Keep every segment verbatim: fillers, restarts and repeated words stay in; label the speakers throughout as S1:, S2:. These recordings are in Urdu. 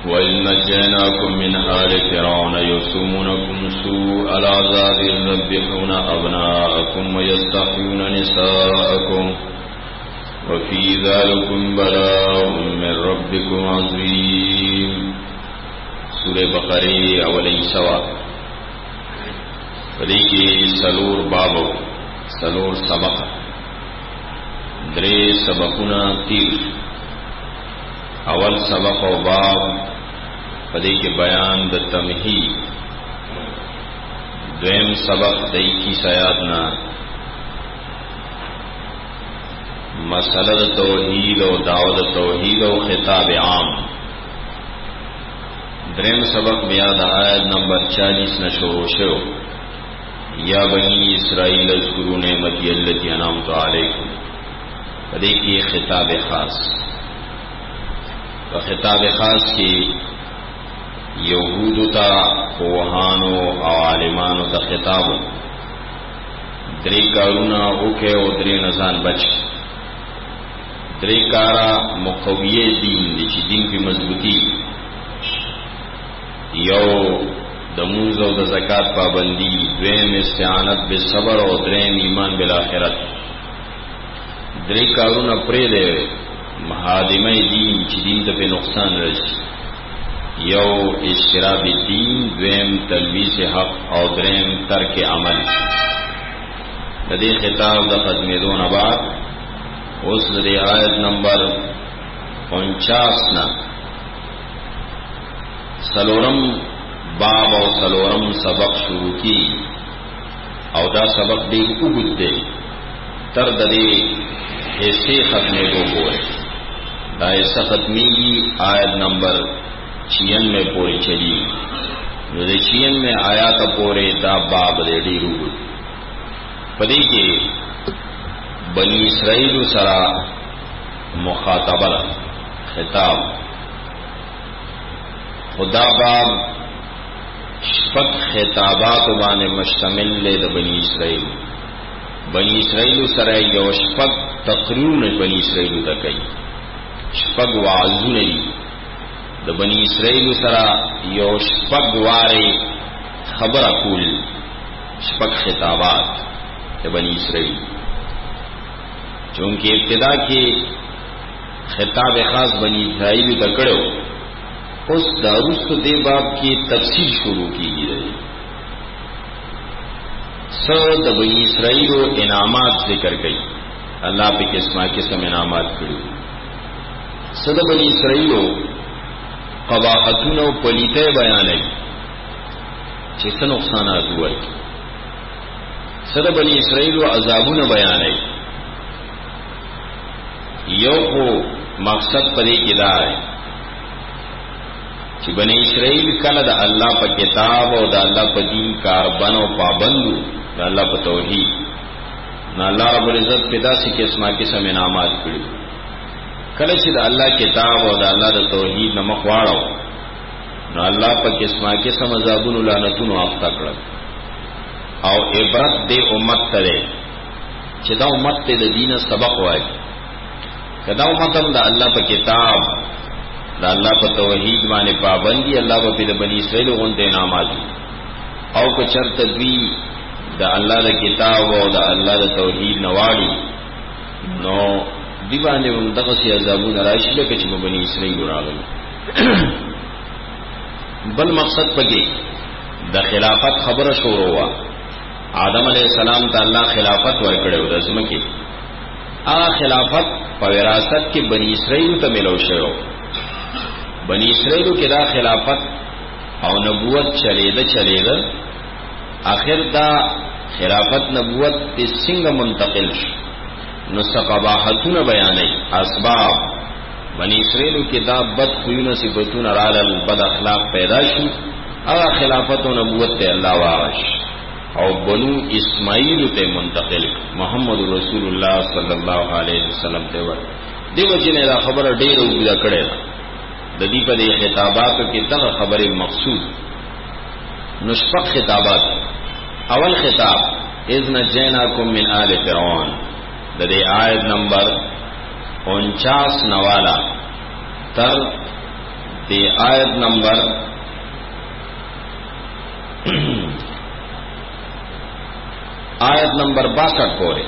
S1: وَإِذْ نَجَّيْنَاكُمْ مِنْ آلِ فِرْعَوْنَ يَسُومُونَكُمْ سُوءَ الْعَذَابِ يُذَبِّحُونَ أَبْنَاءَكُمْ وَيَسْتَحْيُونَ نِسَاءَكُمْ وَفِي ذَلِكُمْ بَلَاءٌ مِّن رَّبِّكُمْ عَظِيمٌ. سورہ بقرہ اولی سوا پدې کې سلور بابو سلور سبق درې سبقونه تیر. اول سبق او باب پدې کې بیان د تمهید، دویم سبق د اکیس آیات نه مسئلہ د توحید او دعوت توحید او خطاب عام، دریم سبق بیا د آیت نمبر چالیس نه شروع شو. یا بنی اسرائیل اذکروا نعمتی التي انعمت علیکم، پدې کې خطاب خاص. په خطاب خاص کې یهودو ته، کوهانو او عالمانو ته خطاب. درې کارونه وکړه او درې نه ځان بچ. درې کارا مقویه دین دي چې دین په مضبوطی، یو د مونږ او د زکات پابندی، دویم استعانت بالصبر او دریم ایمان بالآخرت. درې کارونه پرې دی مهادمه دین چې دین ته په نقصان رسي، یو اشتراب دین، دویم تلبیس حق او دریم ترک عمل. د دې خطاب د ختمېدو نه بعد اوس د آیت نمبر پنچاس نه سلورم باب او سلورم سبق شروع کی، او دا سبق ډېر اوږد دی تر د دې حصے ختمېدو پورې. دا حصہ ختمیږي آیت نمبر چھیانوے پورې چلی. نو د چھیانوے آیات پورې دا باب دی ډېر اوږد. په دې کې بنی اسرائیل سره مخاطبه خطاب. خدا باب شپږ خطابات باندې مشتمل دی د بنی اسرائیل. بنی اسرائیل سره یو شپږ تقریرونه بنی اسرائیل ته کوي، شپږ وعظونه دي د بنی اسرائیل سره، یو شپږ واره خبره کول، شپږ خطابات د بنی اسرائیل. چونکہ ابتدا کې خطاب خاص بنی اسرائیل ته کړو، اوس دا وروسته دې باب کې تفصیل شروع کیږي. سو د بنی اسرائیل انعامات ذکر کړي، الله په قسمه قسم انعامات کړي. صد بنی اسرائیل قباحتونه او پلیته بیانوي چې څه نقصانات وایي. صد بنی اسرائیل عذابونه بیانوي. یو خو مقصد پدې کې دا دی چې بنی اسرائیل کله د الله په کتاب او د الله په دین کاربن او پابندو، د الله په توحید، نو الله رب العزت پیدا سي قسمه قسم انعامات کړي. کله چې د الله کتاب او د الله د توحید نه مخ واړو، نو الله په قسمه قسم عذابونو لعنتونو اخته کړل. او عبرت دې امت ته چې دا امت ته د دین سبق وایي. کدا امت هم د الله په کتاب، د الله په توحید باندې پابندي، الله په د بنی اسرائیل غونډه انعامات. او که چرته دوی د الله د کتاب او د الله د توحید نواړي، نو دی باندې هم دغه سي عذابونه راشي لکه چې بنی اسرائیل راغلي. بل مقصد پکې د خلافت خبره شروع وا. آدم علیہ السلام ته الله خلافت ورکړو د ځمکې. هغه خلافت په وراثت کې بنی اسرائیل ته ملو شو. بنی اسرائیل کې دا خلافت او نبوت چلیده چلیده آخر دا خلافت نبوت ته څنګه منتقل شو. نو سقباحتونه بیانې اسباب بنی اسرائیل کې دا بد خوونه صفاتونه رال بد اخلاق پیدا شي. هغه خلافت او نبوت ته الله واش او بنو اسماعیل ته منتقل محمد رسول الله صلی الله علیه وسلم ته و. دیو جنې دا خبره ډیره وګړه کړې ده. د دې په دې خطاباتو کې دغه خبره مقصود نشفق خطابات. اول خطاب اذ نجیناکم من آل فرعون، د دې آیت نمبر انچاس نوالا تر دی آیت نمبر آیت نمبر باسٹھ پورے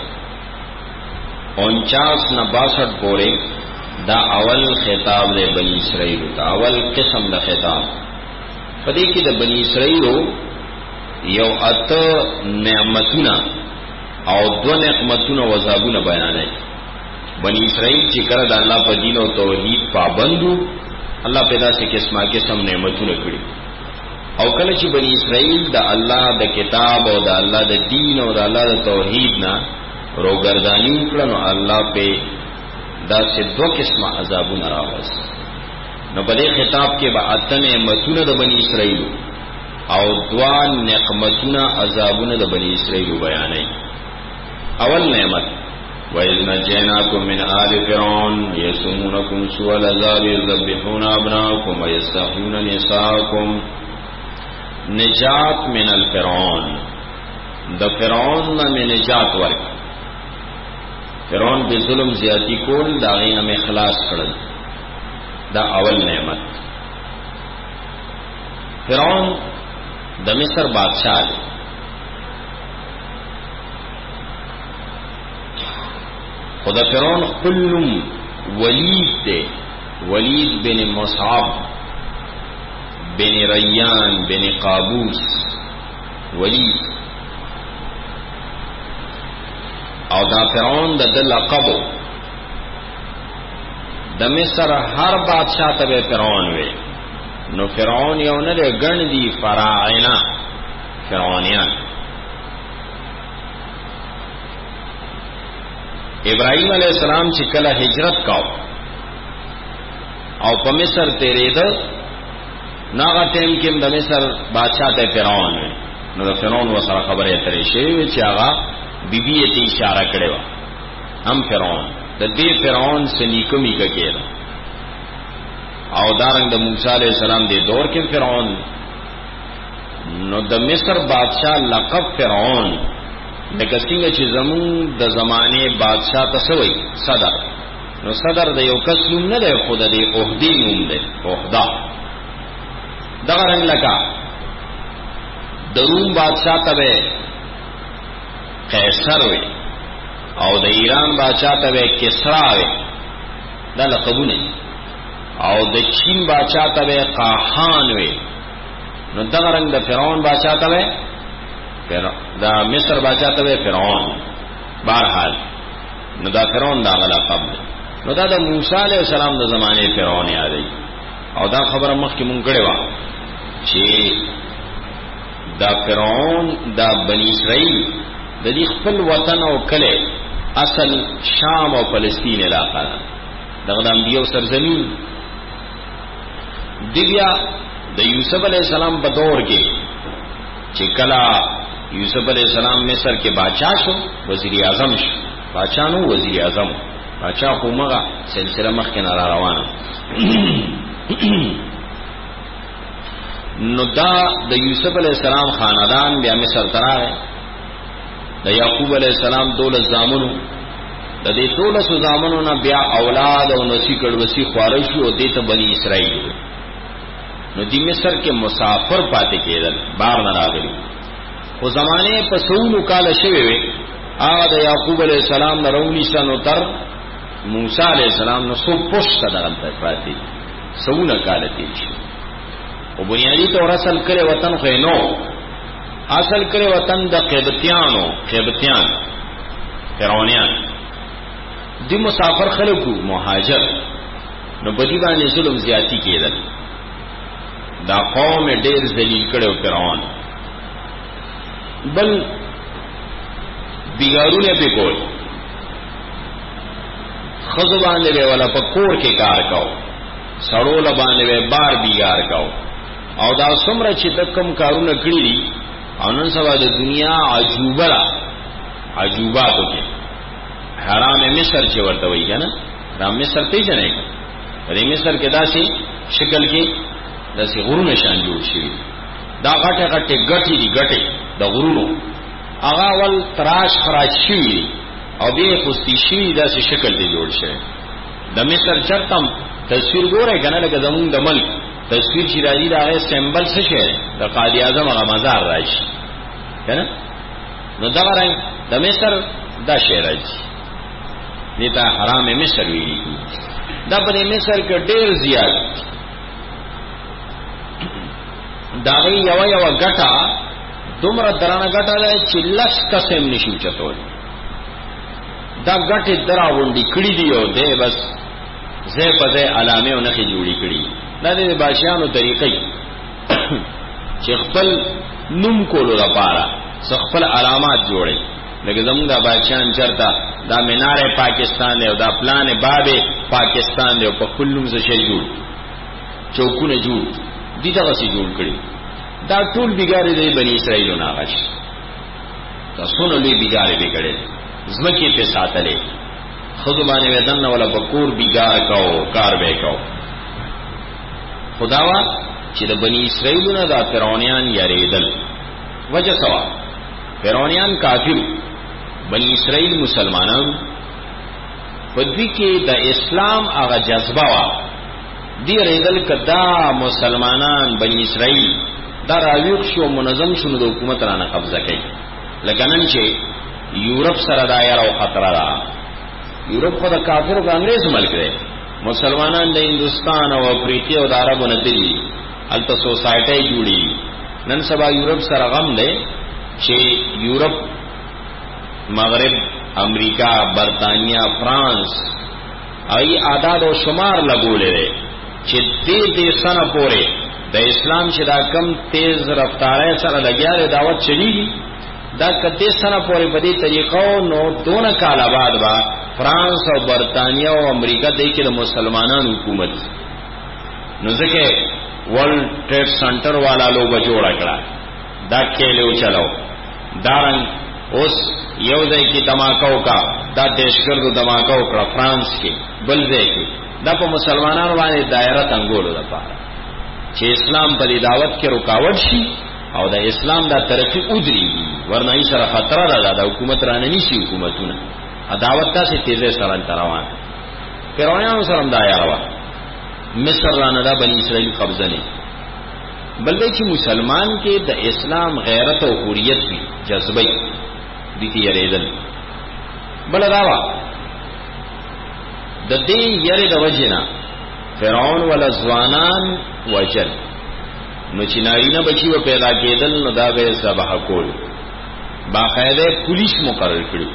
S1: انچاس نہ باسٹھ پورے دا اول خطاب دے بنی اسرائیل دا اول قسم دا خطاب پدې کې د بنی اسرائیل یو ات نعمتونه او دو نعمتونه او عذابونه بیانای. بنی اسرائیل چې کړه د الله په دین او توحید پابندو الله پیدا سي قسمه قسم نعمتونه کړی او کله چې بنی اسرائیل د الله د کتاب او د الله د دین او د الله د توحید نه روګردانی کړنو الله په دا چې دو قسمه عذابونه راوست. نو په دې خطاب کې به اته نعمتونه د بنی اسرائیل او دوا نعمتونه عذابونه د بنی اسرائیل بیانای. اول نعمت وَإِذْ نَجَّيْنَاكُمْ مِنْ آلِ فِرْعَوْنَ يَسُومُونَكُمْ سُوءَ الْعَذَابِ يُذَبِّحُونَ أَبْنَاءَكُمْ وَيَسْتَحْيُونَ نِسَاءَكُمْ. نجات من الفرعون د فرعون نه نجات ورک. فرعون به ظلم زیاتی کول دا غینه می خلاص کړل. دا اول نعمت. فرعون د مصر بادشاہ دی. خدا فرعون خپلم ولید دی، ولید بن مصعب بن ریان بن قابوس ولید. او دا فرعون د لقبو د مصر هر بادشاہ ته فرعون وی. نو فرعون یو نه ګڼ دي فراعنه فرعونیان. ابراهیم علیہ السلام چې کله هجرت کاو او په مصر تیرېده ناغه ټیم کې د مصر بادشاہ ته فرعون وی. نو د فرعون وسره خبره اترې شوی چې هغه بیبي ته اشاره کړې و هم فرعون د دې فرعون سنیکمی کا کېده. او دارنګ د موسی علیہ السلام د دور کې فرعون. نو د مصر بادشاہ لقب فرعون لکه څنګه چې زمون د زمانه بادشاہ تسوي صدر. نو صدر د یو کس نوم نه دی، خود د عہدی نوم دی، عہدا. دغه رنګ لکه د روم بادشاہ ته قیصر وی او د ایران بادشاہ ته کسرا وی، دا لقبونه. او د چین بادشاہ ته قاحان وی. نو دغه رنګ د فرعون بادشاہ ته دا مصر بادشاہ ته فرعون. بہرحال نو دا فرعون دا لقب دی. نو دا د موسی علیہ السلام د زمانه فرعون یادی. او دا خبره مخکې مونږ کړې و چې دا فرعون دا بنی اسرائیل د دې خپل وطن او کله اصل شام او فلسطین علاقه ده. دغه د انبیو سرزمین دی. بیا د یوسف علیہ السلام په دور کې چې کله یوسف علیہ السلام مصر کې بادشاہ شو، وزیر اعظم شو. بادشاہ نو وزیر اعظم، بادشاہ خو مغه سلسله مخکې نه را روانه. نو دا د یوسف علیہ السلام خاندان بیا مصر تراغه. د یعقوب علیہ السلام دولس زامنو، د دې دولس زامنو نه بیا اولاد او نسی کړوسی خوارش او د ته بنی اسرائیل. نو د مصر کې مسافر پاتې کېدل، بار نه راغلي. خو زمانه په سونو کال شوي وي. هغه د یعقوب علیہ السلام نه رونی سنو تر موسی علیہ السلام نو سو پښته دغه پاتې سونه کال تیر شي. او بنیادی طور اصل کړي وطن خو نو اصل کړي وطن د قبطیانو، قبطیان فرعونیان دی مسافر خلکو مهاجر. نو بدی باندې ظلم زیاتی کېدل. دا قوم ډېر ذلیل کړو فرعون. بل بیګارونه به کول، خزو باندې ولا په کور کې کار کاو، سړول باندې بار بیګار کاو. او دا څومره چې تکم کارونه کړی دي او نن سبا د دنیا عجوبه را عجوباتو کې حرام مصر چې ورته وایي کنه، حرام مصر ته ځنه کې په مصر کې داسې شکل کې داسې غرونه شان جوړ شوی. دا غټه غټه غټي دي، غټه د غرونو هغه ول تراش خراج شوی او به پوستی شوی داسې شکل دی جوړ شوی. د مصر چرتم تصویر ګوره کنه لکه زمون د ملک تصویر چې راځي دا غي سمبل څه شي د قائد اعظم هغه مزار راشي کنه نو دا راي د مصر دا شی راځي نیتا حرام مصر وی دا په مصر کې ډېر زیات دا غي یو یو غټه دومره درانه غټه ده چې لس قسم نشو چتول دا غټه دراوندې کړي دی او ده بس زه په دې علامه او نخي جوړی کړي دا د بادشاہانو طریقې چې خپل نوم کولو لپاره خپل علامات جوړي لکه زموږ د بادشاہان چرته دا مینار پاکستان دی او دا پلان باب پاکستان دی په کلم څه شي جوړ چوکونه جوړ دي دا څه جوړ کړي دا ټول بیګاری دی بنی اسرائیل نه غش تاسو نو لوی بیګاری وکړي زمکه په ساتلې خود باندې ودن ولا بکور بیګار کاو کار وکاو خداوا چې د بنی اسرائیل نه دا فرعونیان یریدل وجه سوا فرعونیان کافر بنی اسرائیل مسلمانان په دې کې د اسلام هغه جذبه وا دی ریدل کدا مسلمانان بنی اسرائیل دا راویخ شو منظم شنو د حکومت رانه قبضه کوي لکه نن چې یورپ سره دا یاره او خطر را یورپ خو د کافرو د انګريز ملک دی مسلمانان د هندستان او افریقا او د عربو نه دي الته سوسایټي جوړي نن سبا یورپ سره غم دی چې یورپ مغرب امریکا برطانیہ فرانس ای اعداد او شمار لګولې چې دې دې سره پورې د اسلام چې دا کم تیز رفتارې سره لګیاله دعوت چلیږي دا کته سره پورې په دې طریقو نو دونه کال بعد با فرانس او برطانیہ او امریکا دې کې د مسلمانانو حکومت نو ځکه ورلد ټریډ سنټر والا لوګ جوړ کړه دا کېلو چلو دارن اوس یو ځای کې دماکاو کا دا دیشګردو دماکاو کړه فرانس کې بل ځای کې دا په مسلمانانو باندې دایره تنګولو لپاره چې اسلام په دې دعوت کې رکاوټ شي او د اسلام دا ترقی ودرېږي ورنه یې سره خطر ده د حکومت رانه نشي حکومتونه دعوت تاسو تیزه سره روان فرعونانو سره دا یاره مصر رانه دا بنی اسرائیل قبضه نه بلکې چې مسلمان کې د اسلام غیرت او حریت وي جذبه دي کې یریدل بل راوا د دې یری د وجینا فرعون ول ځوانان وجل نو چې نارینه بچي و پیدا کېدل نو دا به ذبح کول باقاعده پولیس مقرر کړو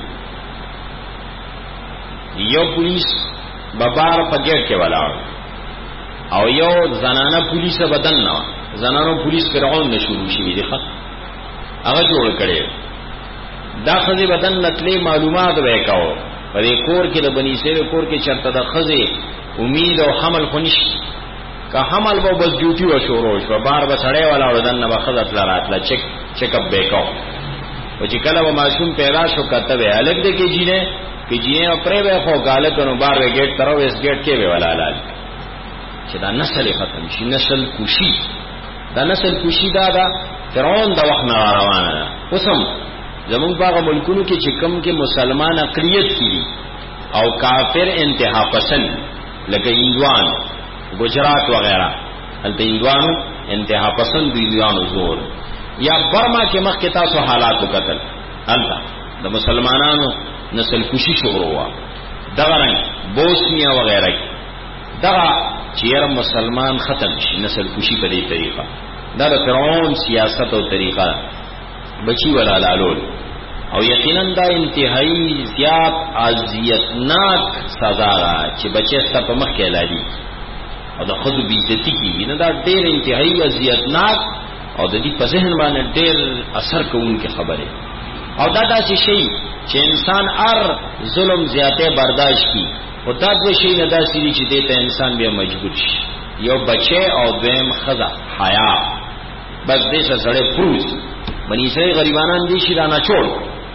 S1: یو پولیس ببار په گیټ کې ولاړ او یو زنانه پولیس بدن نه زنانو پولیس فرعون نه شروع شي دي ښه هغه جوړ کړي دا خزي بدن نتلې معلومات وکاو په دې کور کې د بنی اسرائیل کور کې چرته د خزي امید او حمل خنش که حمل به بس ډیوټي و شروع شو بار به سړی ولا ودن نه بخزت لراتله چک چک اپ وکاو او چې کله و معصوم پیدا شو کته به الګ دې کې جینه کې جینه پرې به خو غاله کنو بار وې گیټ ترو اس گیټ کې به ولا لال چې دا نسل ختم شي نسل کوشي دا نسل کوشي دا دا فرعون دا وخت نه روانه ده اوسم زمون باغ ملکونو کې چې کم کې مسلمان اقلیت کړي او کافر انتها پسند لکه هندوان گجرات وغیرہ هلته هندوانو انتها پسند هندوانو زور یا برما کې مخ کې تاسو حالات وکتل هلته د مسلمانانو نسل کوشي شروع وا دغه رنګ بوسنیا وغیرہ دغه چیر مسلمان ختم شي نسل کوشي په دې طریقه دا د فرعون سیاست او طریقه بچی ولا لالول او یقینا دا انتهایی زیات اذیتناک سزا چې بچی ست په مخ کې لالي او د خود بیزتی کی نه دا ډېر انتهایی اذیتناک او د دې په ذهن باندې ډېر اثر کوونکی خبره او دا داسې شی چې انسان ار ظلم زیاته برداشت کی او دا د شی نه داسې چې دته انسان بیا مجبور شي یو بچی او دویم خزا حیا بس دې سره پروز بنی اسرائیل غریبانان دي شي دا نه چول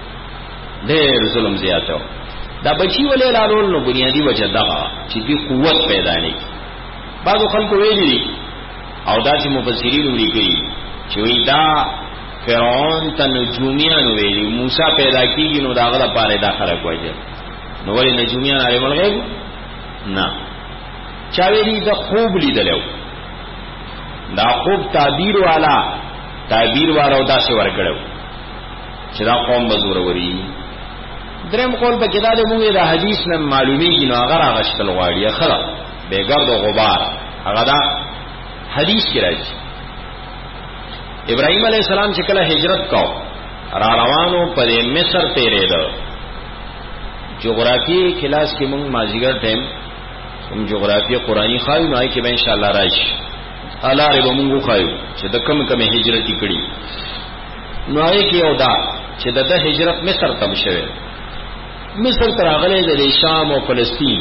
S1: ډېر ظلم زیاته دا بچی ولې لالول نو بنیادی وجه دا چې دې قوت پیدا نه بعض خلکو ویلي او دا چې مفسرین ولیکي چې وی دا فرعون ته نجومیان ویلي موسی پیدا کیږي نو داغه لپاره دا خلک وایي نو ولې نجومیان عالم الغیب نه چا ویلي د خوب لیدلو دا خوب تعبیر والا تعبیر والا دا سے ورکړو چې دا قوم بزور وری. دریم قول په کې دا د موږ د حدیث نه معلومیږي نو هغه راغشتل غواړي خلا بیګرد او غبار هغه دا حدیث کې راځي. ابراهيم عليه السلام چې کله هجرت کو را روانو په مصر تیرې ده. جغرافي کلاس کې موږ مازیګر ټیم کوم جغرافي قرآنی خایو نه کې به ان شاء الله راشي. الاره به موږ خایو چې د کم کم هجرت کړي نو هغه کې یو دا چې د هجرت مصر ته شوه. مصر تر هغه د شام او فلسطین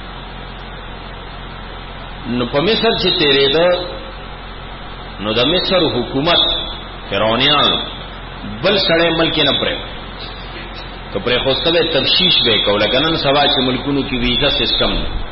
S1: نو په مصر چې تیرې ده نو د مصر حکومت فرعونیان بل سړی ملک نه پرې کپره خوستله تفشیش به کوله کنن سوا چې ملکونو کې ویزا سیستم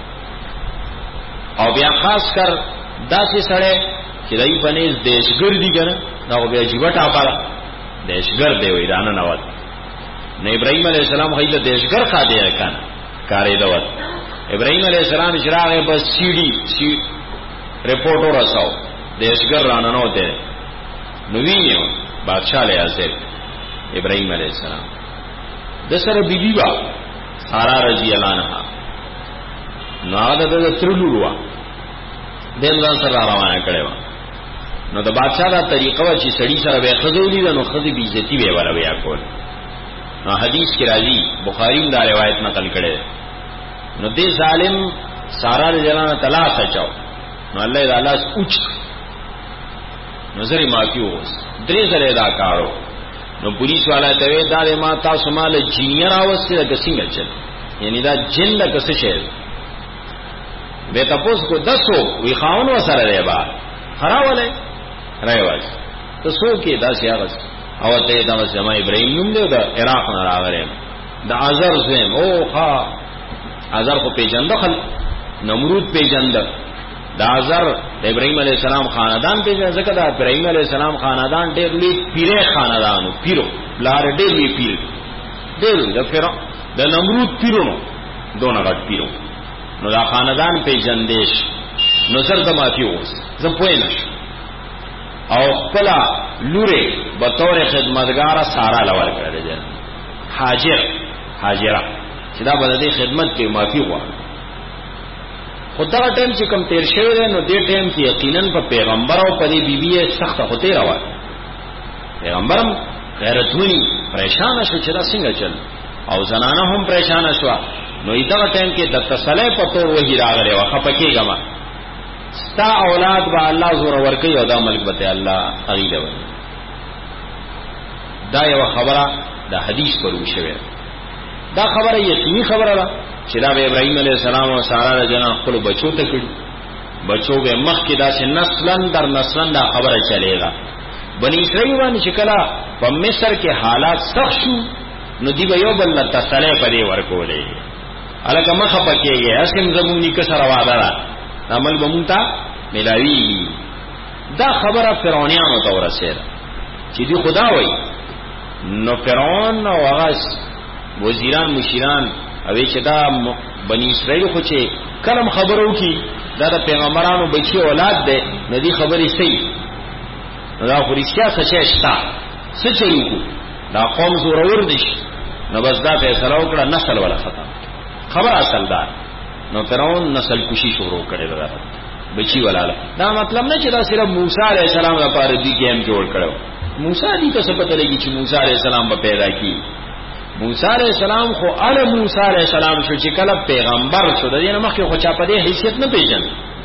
S1: او بیا خاص کر داسې سړی چې دای په نس دیشګر دي کنه دا بیا جیبټا پاره دیشګر دی وې رانه نوات نو ابراهيم عليه السلام هیله دیشګر خا دی کنه کارې دوت. ابراهيم عليه السلام شراغه بس سی ډي سی رپورټ ورساو دیشګر رانه نو دی نو وینیو بادشاہ له حاضر ابراهيم عليه السلام د سره بیبي وا سارا رضی الله عنها نو هغه د ترلو وا دین ځان سره روانه کړو. نو د بادشاہ دا طریقه وا چې سړی سره به خزولې ده نو خزي بیزتی به ولا بیا کول. نو حدیث کې راځي بخاری دا روایت نقل کړي نو دې ظالم سارا رضی الله عنها طلاق اچاو نو الله تعالی اوچ نظر معافي وس درې زره دا کارو. نو پولیس والا ته دا ما تاسو مال جینیر اوسته د څنګه چل یعنی دا جن د کس شه به تاسو کو دسو وی خاون وسره دی با خراوله رايواز تاسو کې دا سیاغس او ته دا زما ابراهيم نوم دی د عراق نه راغلی د ازر زم او ها ازر کو پیجن دخل نمرود پیجن دا ازر د ابراهيم عليه السلام خاندان پیجن زکه دا ابراهيم عليه السلام خاندان ډېر لوی پیره خاندانو پیرو لار ډېر لوی پیر ډېر د فرع د نمرود پیرونو دونه غټ پیرو نو دا خاندان پیجن دیش نو سر د مافي اوس زه پوینه او خپل لوري به تور خدمتګار سارا لور کړی دی حاجر حاجره چې دا به د خدمت کې مافي غواړي. خدا ټیم چې کم تیر شوی دی نو دې ټیم کې یقینا په پیغمبر او په دې بیبي سخت هوته راوړ. پیغمبرم غیرتونی پریشان شو چې دا څنګه چل او زنانه هم پریشان شو. نو دا ټیم کې د تسلی په تور وਹੀ راغلی او خپکیږه ما ستا اولاد با الله زور ورکي او دا ملک به الله اغیله وي. دا یو خبره د حدیث پرو شوی. دا خبره یقیني خبره ده چې دا ابراهيم عليه السلام او سارا رجنا خپل بچو ته کړي بچو به مخ کې دا چې نسلن در نسلن دا خبره چلےغا. بني اسرائیل باندې شکلا په مصر کې حالات سخت شو نو دی به یو بل تسلی پرې ورکولې الګه مخه پکېږي اسیم زمونی کسر وعده ده عمل بمونتا ملاوی. دا خبره فرعونانو ته ورسېده چې دی خدا وای نو فرعون او هغه وزیران مشیران او چې دا بنی اسرائیل خو چې کلم خبرو کی دا د پیغمبرانو بچي اولاد ده نو دی خبرې صحیح دا خو رښتیا څه شتا څه چلو دا قوم زورور دي نو بس دا فیصله وکړه نسل ولا ختم خبر اصل دار نو فرعون نسل کشي شروع کړي دا بچي ولاله. دا مطلب نه چې دا صرف موسی عليه السلام لپاره دی گیم جوړ کړو. موسی دې ته څه پته لګي چې موسی عليه السلام به پیدا کی. موسی عليه السلام خو ال موسی عليه السلام شو چې کله پیغمبر شو د دې نه مخکې خو چا په دې حیثیت نه پیژن.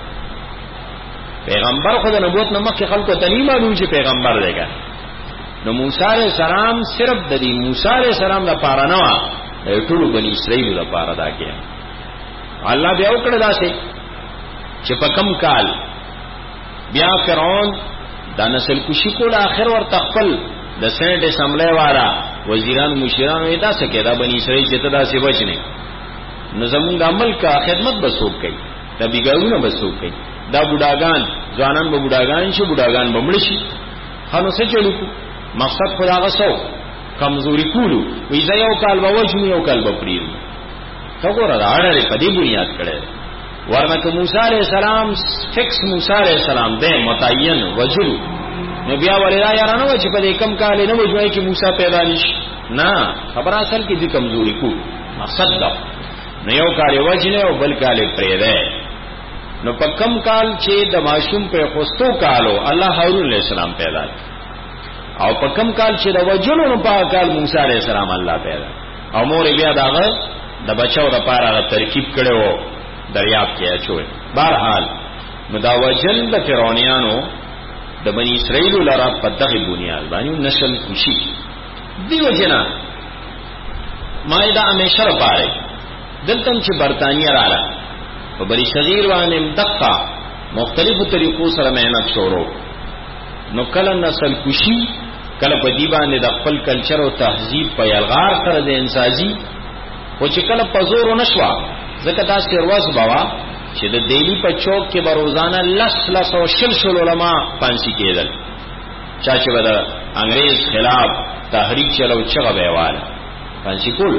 S1: پیغمبر خو د نبوت نه مخکې خلکو ته نه معلوم چې پیغمبر دی. نو موسی عليه السلام صرف د دې موسی عليه السلام لپاره نه و ټول بنی اسرائیل لپاره دا کې الله بیا وکړه داسې چې په کم کال بیا فرعون دا نسل کشي کول اخر ورته خپل د سېنټ اسمبلی والا وزیران مشیران یې دا څه کې دا بنی اسرائیل چې ته داسې بچنه نظم د عمل کا خدمت بسوک کوي دا بیګاونه بسوک کوي دا بوډاګان ځوانان به بوډاګان شي بوډاګان به مړ شي خانو څه چلو مقصد خدا غسو کمزوري کولو وې ځا یو کال به وښنی یو کال به پریو تا ګوره دا اړه په دې بنیاد کړي ورنه موسی علیہ السلام فکس موسی علیہ السلام دے متعین وجل نو بیا ولدا یارانو چې په دې کم کال نه وځوي چې موسی پیدا نشي نه خبر اصل کې دې کمزوري کو مقصد دا نو یو کال وجنه او بل کال پرې ده نو په کم کال چې د ماشوم په خوستو کالو الله هارون علیہ السلام پیدا او په کم کال چې د وجلو نو په کال موسی علیہ السلام الله پیدا او مور بیا داغه د بچو د پاره ترکیب کړو دریاب کې اچوي بهرحال مداوجل د فرعونانو د بنی اسرائیل لپاره په دغه بنیاد باندې نسل خوشي دیو جنا مایدا همیشه لپاره دلته چې برتانیې رااله په بری صغیر باندې دقه مختلفو طریقو سره مهنت شروع نو کله نسل خوشي کله په دی باندې د خپل کلچر او تهذیب په یلغار کړ د انسازي او چې کله په زور نشوا ځکه دا سرواز بوا چې د دیلی په چوک کې به روزانه لس لس او شل شل علما پانسی کېدل چا چې به د انګريز خلاف تحریک چلو چغه ویواله پانسی کول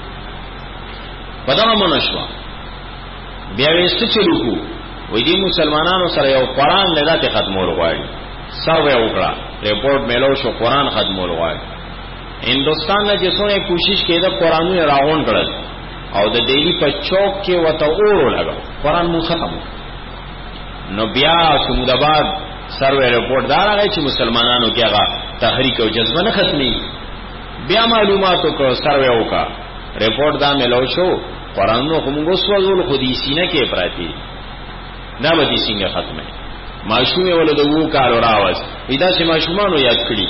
S1: پدما منشوا بیا وست چلو کو وې دي مسلمانانو سره یو قران لدات ختمول غواړي سروې وکړه ریپورت میلو شو قران ختمول غواړي هندستان نه جسونه کوشش کړي د قرانونه راغون کړل او د دیلی په چوک کې وته اورو لګا قران مو ختم نو بیا سموداباد سروې ریپورت دار هغه چې مسلمانانو کې هغه تحریک او جذبه نه ختمي بیا معلوماتو کو سروې وکا ریپورت دا میلو شو قران نو کوم غوسوزول خو دې سینه کې پراتی دا به دې څنګه ختمه ماشومه ولود وو کارو راوس پیدا سي ماشومانو یاد کړی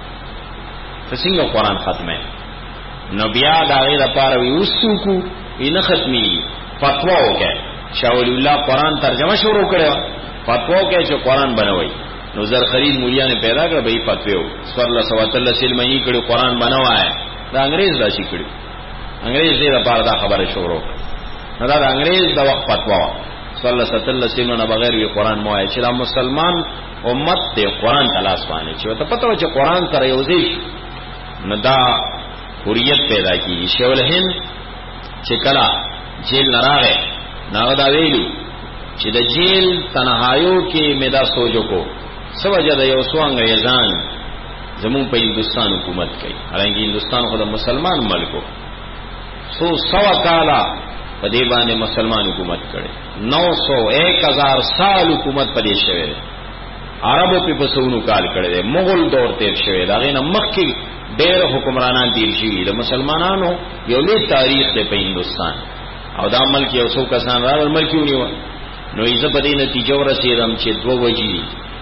S1: څنګه قران ختمه نو بیا دا غیر لپاره وی وسوکو اینه ختمي فتوا وکړه شاول الله قران ترجمه شروع کړو فتوا وکړه چې قران بنوي نو زر خرید مولیان پیدا کړ به فتوا سور الله سوات الله سلمانی کړو قران بنوای دا انګريز راشي کړو انګريز دې لپاره دا خبره شروع نو دا انګريز د وخت فتوا صلی الله علیه وسلم نه بغیر وی قران موای چې دا مسلمان امت دې قران تلاش باندې چې ته پته و چې قران سره یوځي نو دا حریت پیدا کی شیول هند چې کلا جیل نراغه ناو دا ویلو چې د جیل تنهایو کې مدا سوچو کو سوجه د یو سو انګریزان زمون په هندستان حکومت کوي حالانکه هندستان خو د مسلمان ملکو سو سوا کالا په دې باندې مسلمان حکومت کړي نو سو ایک ہزار سال حکومت پدې شوی عربو په پسونو کال کړي مغول دور تیر شوی دا غینه مخکې ډېر حکمرانان تیر شي د مسلمانانو یو لوی تاریخ دی په هندستان او دا ملک یو څو کسان راول ملک ونیو نو ایزه په دې نتیجه ورسېدم چې دوه وجې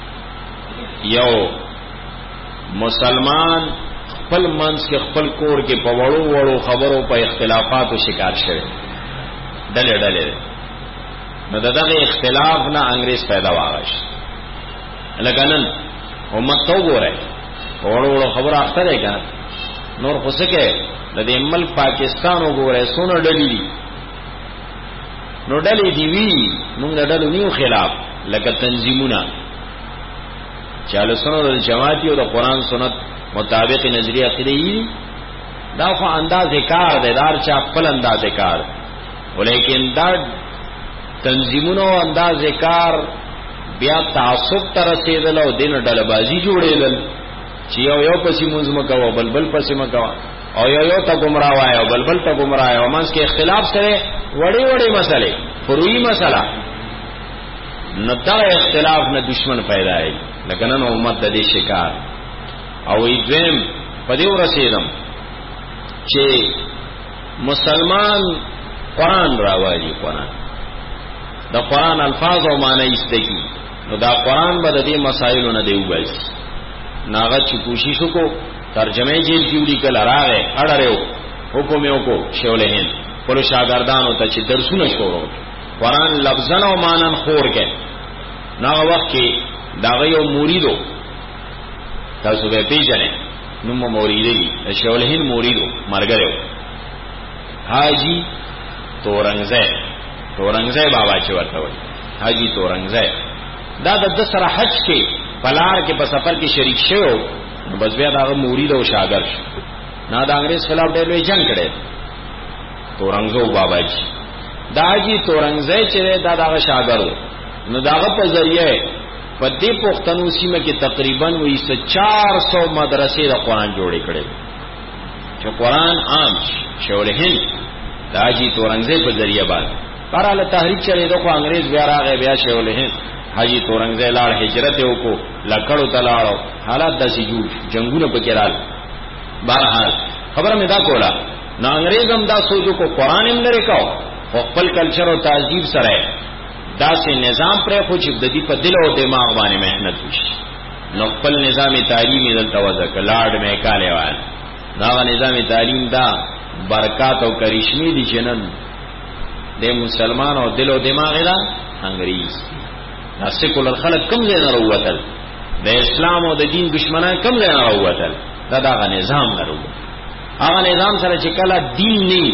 S1: یو مسلمان خپل منځ کې خپل کور کې په وړو وړو خبرو په اختلافاتو شکار شوی ډلې ډلې نو دغه اختلاف نه انګريز پیدا واغش لکه نن امت تو ګوره وړو وړو خبره اختره کنه نور خو څه کې د دې ملک پاکستان وګوره سونه ډلې دي نو ډلې دی وی موږ ډلو نیو خلاف لکه تنظیمونه چاله سنت الجماعت او د قران سنت مطابق نظریه عقیده دا خو انداز کار دی دار چا خپل انداز کار ولیکن دا تنظیمونو انداز کار بیا تعصب تر رسیدل او دین ډلبازي جوړېدل چې یو یو پسې موږ مکو بلبل پسې مکو او یو یو ته گمراه وای او بلبل ته گمراه او مانس کې اختلاف سره وړي وړي مسئله فروعي مسله نو دا اختلاف نه دشمن پیدا ای لکه نن امت د دې شکار او ایدویم په دې ورسېدم چې مسلمان قرآن راوالي قرآن دا قرآن الفاظ او معنی استکی نو دا قرآن به د دې مسائلو نه دی وبس ناغه چې کوشش وکړو ترجمه جیل کیوړي کله راغې اړړیو حکم یو کو شیول هند پر شاګردانو ته چې درسونه شروع قرآن لفظن او مانن خور کې ناغه وخت کې دا یو مریدو تاسو به پیژنئ نو موریدی شیول هند مریدو مرګره حاجی تورنګزه تورنګزه بابا چې ورته وي حاجی تورنګزه دا د سره حج کې پلار کې په سفر کې شریک شوی نو بس بیا دا مرید او شاګرد نه د انګريز خلاف ډېر لوی جنگ کړي تورنګزو بابا جی داجی تورنګزی چې دا دغه شاګرد نو داغه په ذریعہ په دې پښتنو سیمه کې تقریبا وایي چار سو مدرسې د قرآن جوړې کړې چې قرآن عام شول هند داجی تورنګزی په ذریعہ باندې پراله تحریک چلے دغه انګريز بیا راغی بیا شول هند حاجی تورنګزی لاړ هجرت وکړو لکړو تلاړو حالات داسې جوړ جنگونه پکې رال بهرحال خبره مې دا کوله نو انګريز هم دا سوچو کو قرآن هم لري کو خپل کلچر او تهذیب سره دا سه نظام پر خو چې د دې په دل او دماغ باندې مهنت وشي نو خپل نظام تعلیمي دلته وځه کلاړ مې کاله وای دا نظام تعلیم دا برکات او کرشمي دي جنن د مسلمان او دل او دماغ دا انګريز دا سیکولر خلک کم ځای نه وروتل د اسلام او د دین دشمنان کم ځای نه وروتل دا دا نظام نه وروتل هغه نظام سره چې کله دین نه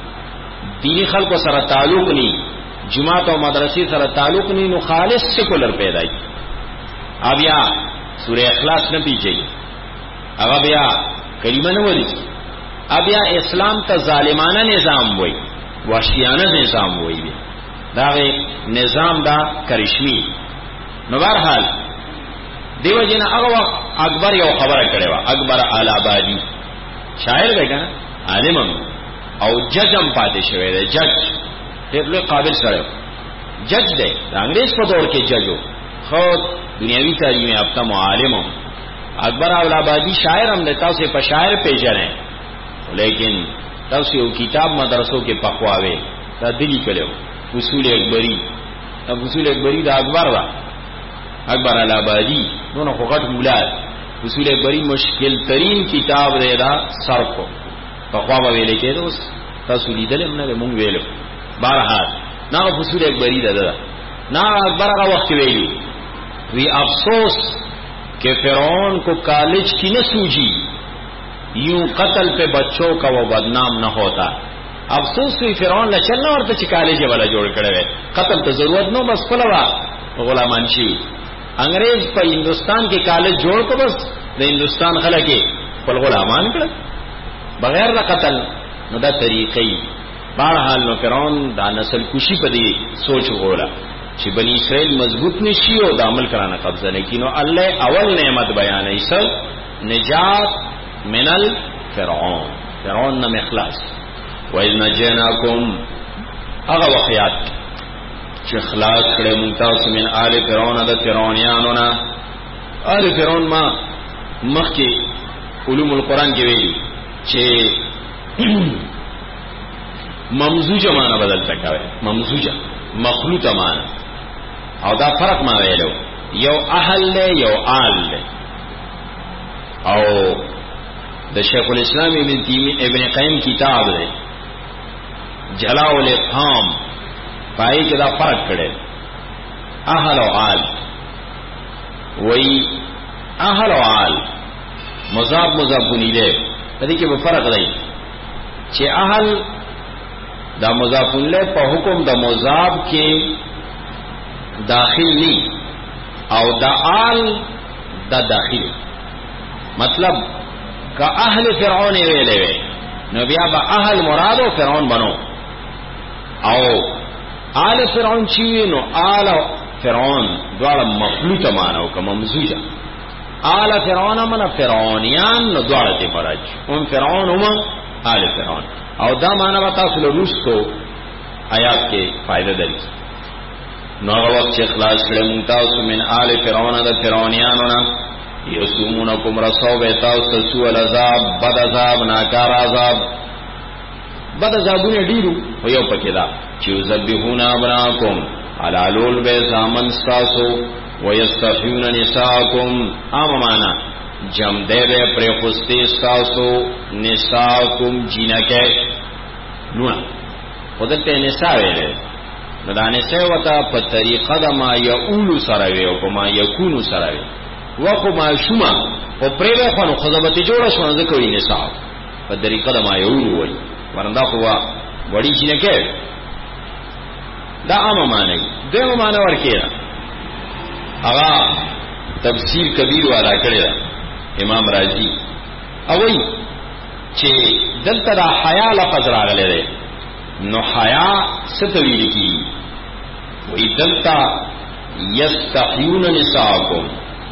S1: دینی خلکو سره تعلق نه جماعت او مدرسې سره تعلق نه نو خالص سیکولر پیدا کی اب یا سورہ اخلاص نه پیږي هغه بیا کلمه نه وري اب یا اسلام ته ظالمانه نظام وای وحشیانه نظام وای دا نظام دا کرشمی نو بهرحال دیو جن هغه وخت اکبر یو خبره کړې و اکبر آل آبادی شاعر دی کنه عالم او ججم پاتې شوی دی جج ډېر لوی قابل سره جج دی د انګريز په دور کې ججو خو دنیوي تعلیم یافته معلم اکبر آل آبادی شاعر هم د تاسو په شاعر پیژنې لیکن تاسو یو کتاب مدرسو کې پخواوي دا دلی کړو اصول اکبری اب اصول اکبری دا اکبر دا اکبر آل آبادی دونوں خو غټ مولاد اصول اکبری مشکل ترین کتاب دی دا صرف پخوا به ویل کېدو تاسو لیدل هم نه مونږ ویلو بهرحال نا اصول اکبری دا دا نا اکبر هغه وخت ویلی وی افسوس کہ فرعون کو کالج کی نہ سوجی یوں قتل پہ بچوں کا وہ بدنام نہ ہوتا افسوس ہوئی فرعون لا چلنا ورته چې کالج والا جوړ کړي قتل ته ضرورت نو بس فلوا غلامان شي انګريز په هندستان کې کالج جوړ کو بس د هندستان خلک خپل غلامان کړ بغیر د قتل نو دا طریقې بهرحال نو فرعون دا نسل کشي په دې سوچ وغوړه چې بنی اسرائیل مضبوط نشي او د عمل کرانه قبضه نه کینو الله اول نعمت بیان ایسل نجات من الفرعون فرعون نم اخلاص وَإِذْ نَجَّيْنَاكُمْ هغه واقعات چې اخلاص کړه مونږ تاسو من آل فرعون د فرعونانو نه آل فرعون ما مخکې علوم القرآن کې ویلي چې ممزوجه معنا بدل تکاوي ممزوجه مخلوطه معنا او دا فرق ما ویلو یو اهل له یو آل له او د شیخ الاسلام ابن تیمیہ ابن قیم کتاب ده جلاء الافهام پای کې دا فرق کړي اهل او آل وای اهل او آل مضاف مضاف الیه دې کې به فرق دی چې اهل دا مضاف الیه په حکم د مضاف کې داخل ني او دا آل دا داخل مطلب کا اهل فرعون ویلې نو بیا به اهل مراد او فرعون بنو او آل فرعون چی نو آل فرعون دواړه مخلوطه معنی او کوم ممزوجه آل فرعون من فرعونیان نو دواړه ته مراد هم فرعون هم آل فرعون او دا معنی وتا سره روستو آیات کې فائدہ درې نو هغه وخت چې اخلاص کړه مونږ تاسو من آل فرعون د فرعونیانو نه یسومونکم رسو بیتاو سسو العذاب بد عذاب ناکار عذاب بد عذابونه ډیرو و یو پکې دا چې ذبیحون ابناکم علالول به زامن تاسو ويستحيون نساءکم عام معنا جم دې به پر خوستي تاسو نساءکم جنکه نو ودته نساء ویلې نو دا نساء وتا په طریقه د ما یقول سره وي او ما یکون سره وي وخو ما شوما او پرې خو خدابته جوړه شو نه کوي نساء په طریقه د ما یقول وي ورندا خو وړي چې نه کې دا عام معنی دغه معنی ورکیه هغه تفسیر کبیر والا کړی امام رازی او وی چې دلته د حیا لفظ راغلی دی نو حیا ستویل کی وی دلتا یستحیون نساءکم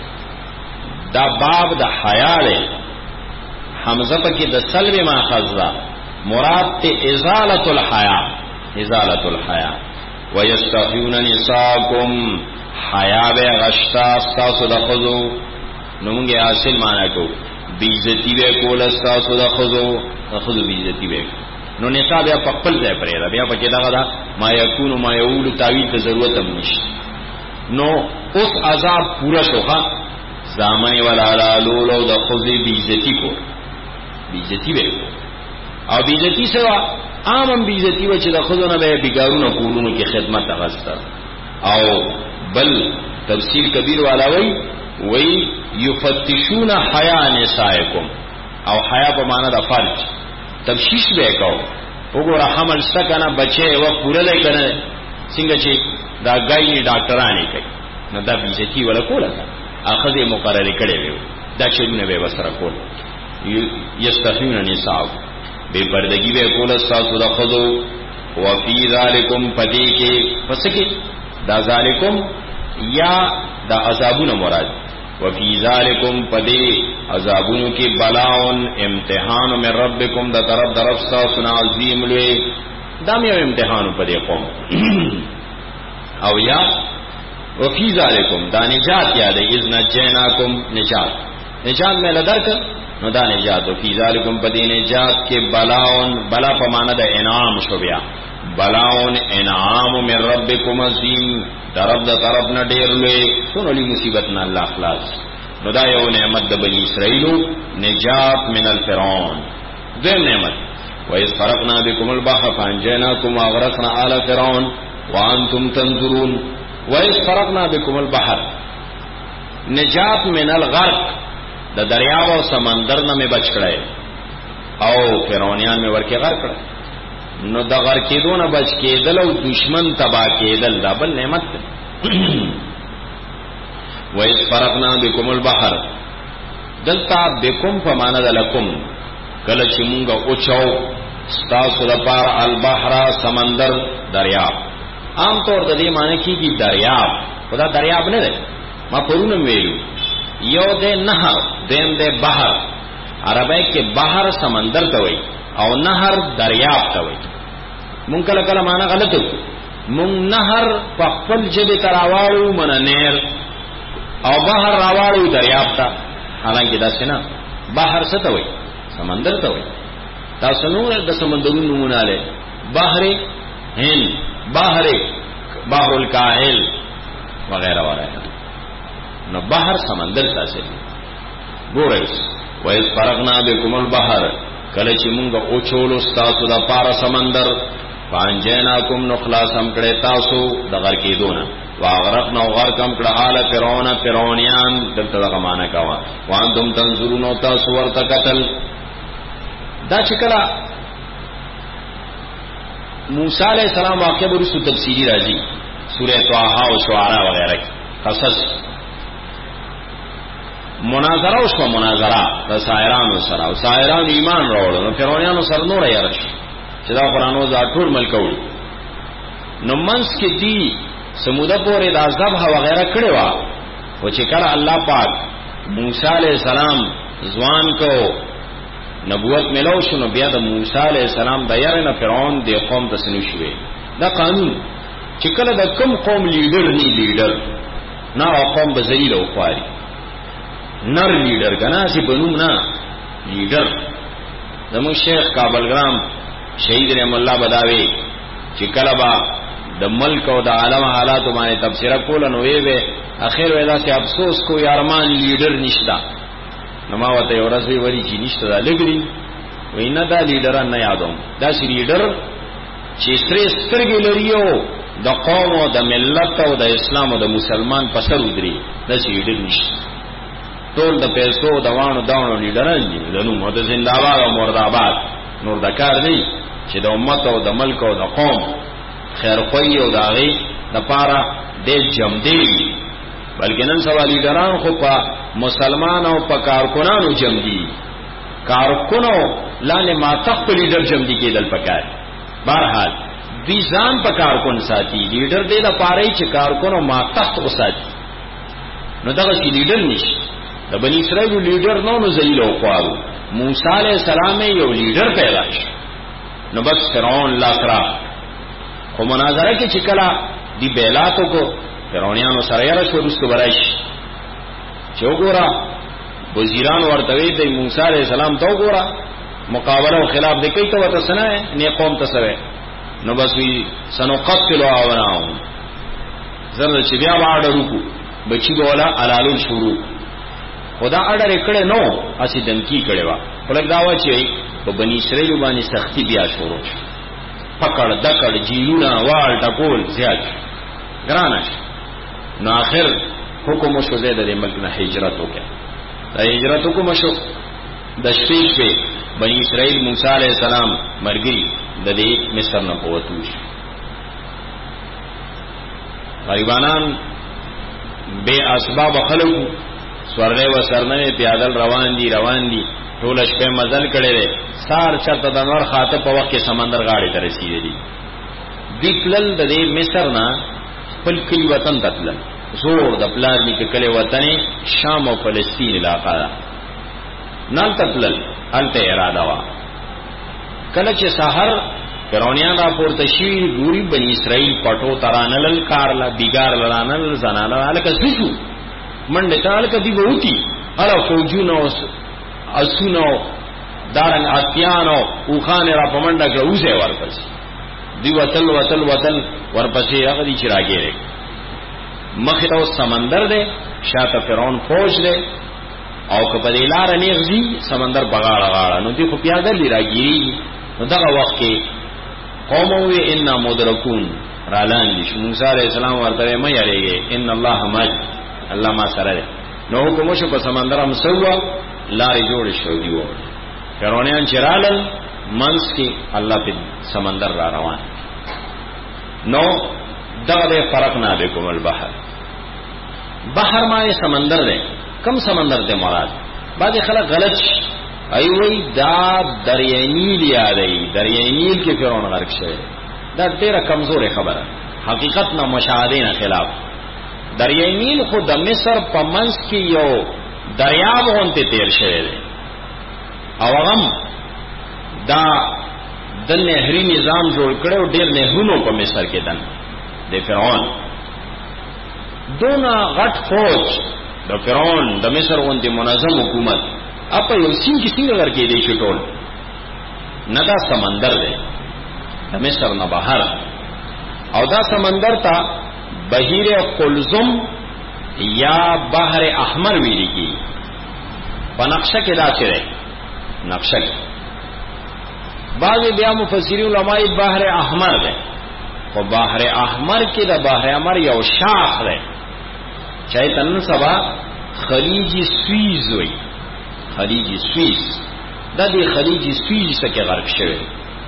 S1: دا باب دا حیا لے حمزہ پکی دا سلب ماخذ دا مراد تے ازالت الحیا ازالت الحیا ویستحیون نساءکم حیا بے غشتا استاسو دا خضو نمونگے حاصل مانا کو بیزتی بے کول استاسو دا خضو دا خضو بیزتی بے نو نساء بیا پقبل دے پرے دا بیا پکی دا غدا ما یکون ما یولو تاویل تا ضرورت ہم نشت نو اس عذاب پورا شوخا زامن والا لولو دا خضو بیزتی کو بیزتی بے او بیزتی سوا عامم بیزتی و چې د خودونه به بیګارونه کولونو کې خدمت اغستا او بل تفسیر کبیر والا وی وی یفتشون حیا نسائکم او حیا په معنا د فرج تفشیش به کو وګوره حمل سکنه بچي و پوره لای کنه څنګه چې دا ګایني ډاکټرانی کوي نو دا بیزتی ولا کوله اخذ مقرره کړي وي دا چې نه به وسره کول یستحیون نساءکم بے پردگی بے کول استاسو دا خضو وفی ذالکم پدی کے پسکی دا ذالکم یا دا عذابون مراد وفی ذالکم پدی عذابون کی بلاؤن امتحان من ربکم دا طرف دا رب ستاسونا عظیم لوے دا میو امتحانو پدی قوم او یا وفی ذالکم دا نجات یاد ہے اذ نجیناکم نجات نجات میں لدرک نو دا نجات و فی ذالکم پدی نجات کے بلاؤن بلا پمانا دا انعام شو بیا بلاؤن انعام من ربکم عظیم دا رب دا طرف نا دیر لوے سنو لی مصیبتنا اللہ خلاص نو دا یو نعمت دا بنی اسرائیلو نجات من الفرعون دویم نعمت وَإِذْ فَرَقْنَا بِكُمُ الْبَحْرَ فَأَنْجَيْنَاكُمْ وَأَغْرَقْنَا آلَ فِرْعَوْنَ وَأَنْتُمْ تَنْظُرُونَ وَإِذْ فَرَقْنَا بِكُمُ الْبَحْرَ نجات من الغرق دا دریاو او سمندر نه می بچ کړای او فرعونیان می ورکه غرق کړ نو دا غرق کېدونه بچ کېدل او دشمن تبا کېدل دا بل نعمت وَإِذْ فَرَقْنَا بِكُمُ الْبَحْرَ دلتا بكم فمانا دا لکم کله چې مونږه اوچاو ستاسو لپاره البحر سمندر دریاب عام طور د دې معنی کیږي دریاب خدا دریاب نه دی ما پرونه ویلو یو دے نهر دیم دے بحر عربی کې بحر سمندر ته وای او نهر دریاب ته وای مونږ کله کله معنا غلط وو مونږ نهر په خپل جبه تراواړو من نهر او بحر راواړو دریاب ته حالانکه دا څنګه بحر څه ته وای سمندر ته وای تاسو نو د سمندرونو نمونه له بحر هند بحر بحر الکاهل وغیرہ وغیرہ نو بحر سمندر تاسو ګورئ وایس فرغنا بكم البحر کله چې مونږه او چولو تاسو د پارا سمندر پانجیناکم نو خلاصم کړه تاسو د غر کې دونه واغرقنا غرقم کړه آل فرعون فرعونیان دلته دغه معنا کاوه وان تم تنظرون تاسو ورته قتل دا چې کله موسی علیہ السلام واقعه ورسو تفسیری راځي سورہ طه او شعراء وغیرہ قصص مناظره او شو مناظره د سایرانو سره او سایرانو ایمان راوړل نو فرعونانو سره نور یې راشي چې دا قرانو ز ټول ملکول نو منس کې دی سموده پورې د ذبح وغیرہ کړي وا او چې کله الله پاک موسی علیہ السلام ځوان کو نبوت ملو شنو بیا د موسی علیہ السلام د یارنه فرعون د قوم تسنو شوی دا قانون چې کله د کوم قوم لیډر نی لیډر نه قوم به ذلیل او خواري نر لیډر کنا سی بنوم نا لیډر دمو شیخ کابلګرام شهید رحم الله بداوی چې کله با د ملک او د عالم حالات باندې تفسیر کول نو وی به اخر ودا سي افسوس کو یارمان لیډر نشتا نو ما وته ورسوي وری چې نشته دا لګري وینا دا لیډران نه یادوم دا سی لیډر چې سره سترګې لريو د قوم او د ملت او د اسلام او د مسلمان په سر ودري دا سی لیډر نشته ټول د پیسو د وانو داونو لیډران دي نو مو د زنده‌باد او مرداباد نور د کار دی چې د امت او د ملک او د قوم خیر خوې او داغي د پاره د جم دی بلکې نن سوال لیډران خو په مسلمان او په کارکونانو جم دي کارکونو لاله ما تخ په لیډر جم دي کېدل پکار بهرحال دی ځان په کارکون ساتي، لیډر دې د پاره چې کارکون او ماتحت وساتي. نو دغه چې لیډر نشي، د بنی اسرائیل لیډر نو نو ذلیل او خوارو. موسی علیہ السلام یو لیډر پیدا شو، نو بس فرعون لا کرا. خو مناظره کې چې کله دی بیلاتو کو فرعونیانو سره یې راشو رسو برایش چې وګورا وزیران ورته وی د موسی علیہ السلام ته وګورا مقابله او خلاف د کوي ته وته سنه نه قوم ته سره. نو بس وی سنقتل اوناهم زره چې بیا واړه روکو بچی بولا علالو شروع خدا اډر کړه نو اسی دمکی کړه وا ولک داوا چې په بنی اسرائیل باندې سختی بیا شروع پکړ دکړ جیلونه وال ټکول زیات ګرانش. نو اخر حکم شو زید د ملک نه هجرت وکړه. دا هجرت حکم شو د شپې شپې بنی اسرائیل موسی علیہ السلام مرګي د دې مصر نه پوتو شو. غریبانان بے اسباب خلقو سورلے و سرنوے پیادل روان دی روان دی ټول شپه مزل کړي دي. سار چرته د نور خاطه په وخت کې سمندر غاړي ته رسیدي. دکلل د دې مصر نه خپل کلی وطن تتل زور د پلان کې کله وطن شام او فلسطین علاقہ نن تتل انته اراده وا. کله چې سحر فرعونیان را پورته شي ګوري بنی اسرائیل پټو ترانل کارلا بیګار لرانل زنانه الکه سشو منډه تال کدی ووتی الا فوجونو اسونو دارن اتیانو او خان را پمنډه ګوزه ورپس دی وتل وتل وتل ورپسې هغه دي چې راګیره مخه ته سمندر دی شاته فرعون فوج دی او کپدې لار نیغزي سمندر بغاړه غاړه نو دی خو پیاده دی راګیری. نو دغه وخت کې قوم وی ان مدرکون رالان دي. موسی علیہ السلام ورته مې یریږي ان الله مج الله ما سره ده. نو حکم شو په سمندر هم سوا لارې جوړ شو دی و فرعونیان چرالل منس کې الله په سمندر را روان. نو دغه فرق نه به کوم البحر بحر ما سمندر ده. کم سمندر ده مراد؟ بعض خلک غلط ای وی دا دریای نیل یادی دریای نیل کې فرعون غرق شوی. دا ډیره کمزورې خبره، حقیقت نه مشاهده نه خلاف. دریای نیل خو د مصر په منځ کې یو دریاب غونته تیر شوی دی او هغه دا د نهري نظام جوړ کړو. ډیر نهرونو په مصر کې دن د فرعون دونه غټ فوج د فرعون د مصر غونته منظم حکومت اپا یو سین کی څنګه ورکې دی چې ټول نه دا سمندر دی د مصر نه بهر او دا سمندر ته بحیر قلزم یا بحر احمر ویل کی په نقشه کې دا چره نقشه کې بعض بیا مفسرین علماء بحر احمر دی او بحر احمر کې د بحر احمر یو شاخ دی چې تن سبا خلیج سویز وی خلیج سویس دا دی خلیج سویس څخه غرق شوی.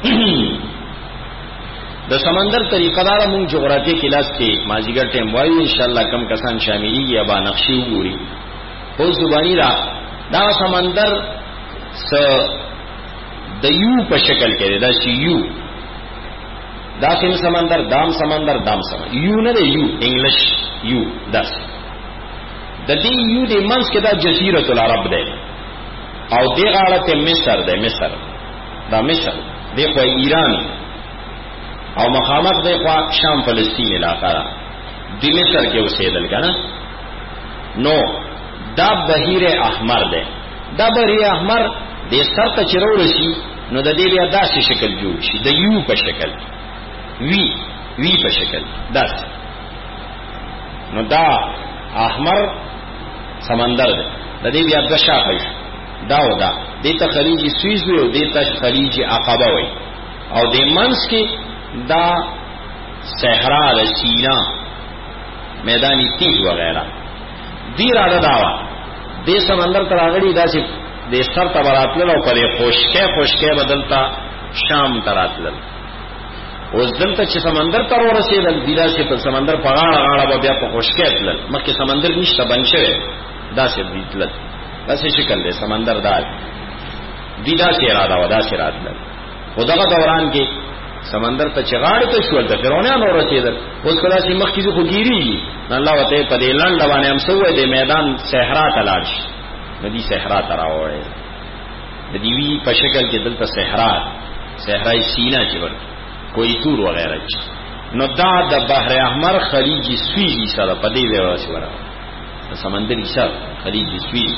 S1: د سمندر طریقه دار مونږ جغرافیه کلاس کې مازیګر ټیم وایو ان شاء الله کم کسان شاملېږي یا با نقشې وګوري. اوس زبانی را دا سمندر س د یو په شکل کې دا سی یو دا سیم سمندر دام سمندر دام سمندر یو نه دی یو انګلیش یو داس د دې یو د منځ کې دا جزیره العرب ده او دی غاړه ته مصر ده. مصر دا مصر دی خو ایران او مخامخ دی خو شام فلسطین علاقه ده. دی مصر کې اوسېدل کنه. نو دا بحیر احمر ده. دا بحیر احمر د سر ته چرول شي نو د دې بیا داسې شکل جوړ شي د یو په شکل وی وی په شکل داس. نو دا احمر سمندر ده د دې بیا د شاخه دا و دا دیتا خلیج سویز وی او دیتا خلیج عقبه وی او دی منس کی دا صحرا دا سینا میدانی تیج وغیرہ دی رادا داوا دی سمندر تر آگڑی دا سی دی سر تبراتلل او پدی خوشکے خوشکے بدلتا شام تراتلل. اوس دلته چې سمندر تر ورسېدل دی دا سی په سمندر په غاړه غاړه بیا په خوشکے تلل مکه سمندر نشته بن شوی دا سی دیتل داسې شکل دی سمندر دا دی داسې اراده و داسې راتلل. خو دغه دوران کې سمندر ته چغاړ ته شول د فرعونانو رسیدل اوس کله چې مخ کې خو ګيري الله وته په دې لاند باندې هم سوې د میدان صحرا ته لاړ شي ندی صحرا ته راوړې د دې وی په شکل کې دلته صحرا صحرای سینا چې ور کوئی تور وغیرہ نو دا د بحر احمر خلیج سویزی سره په دې ځای وره سمندري سره خلیج سویز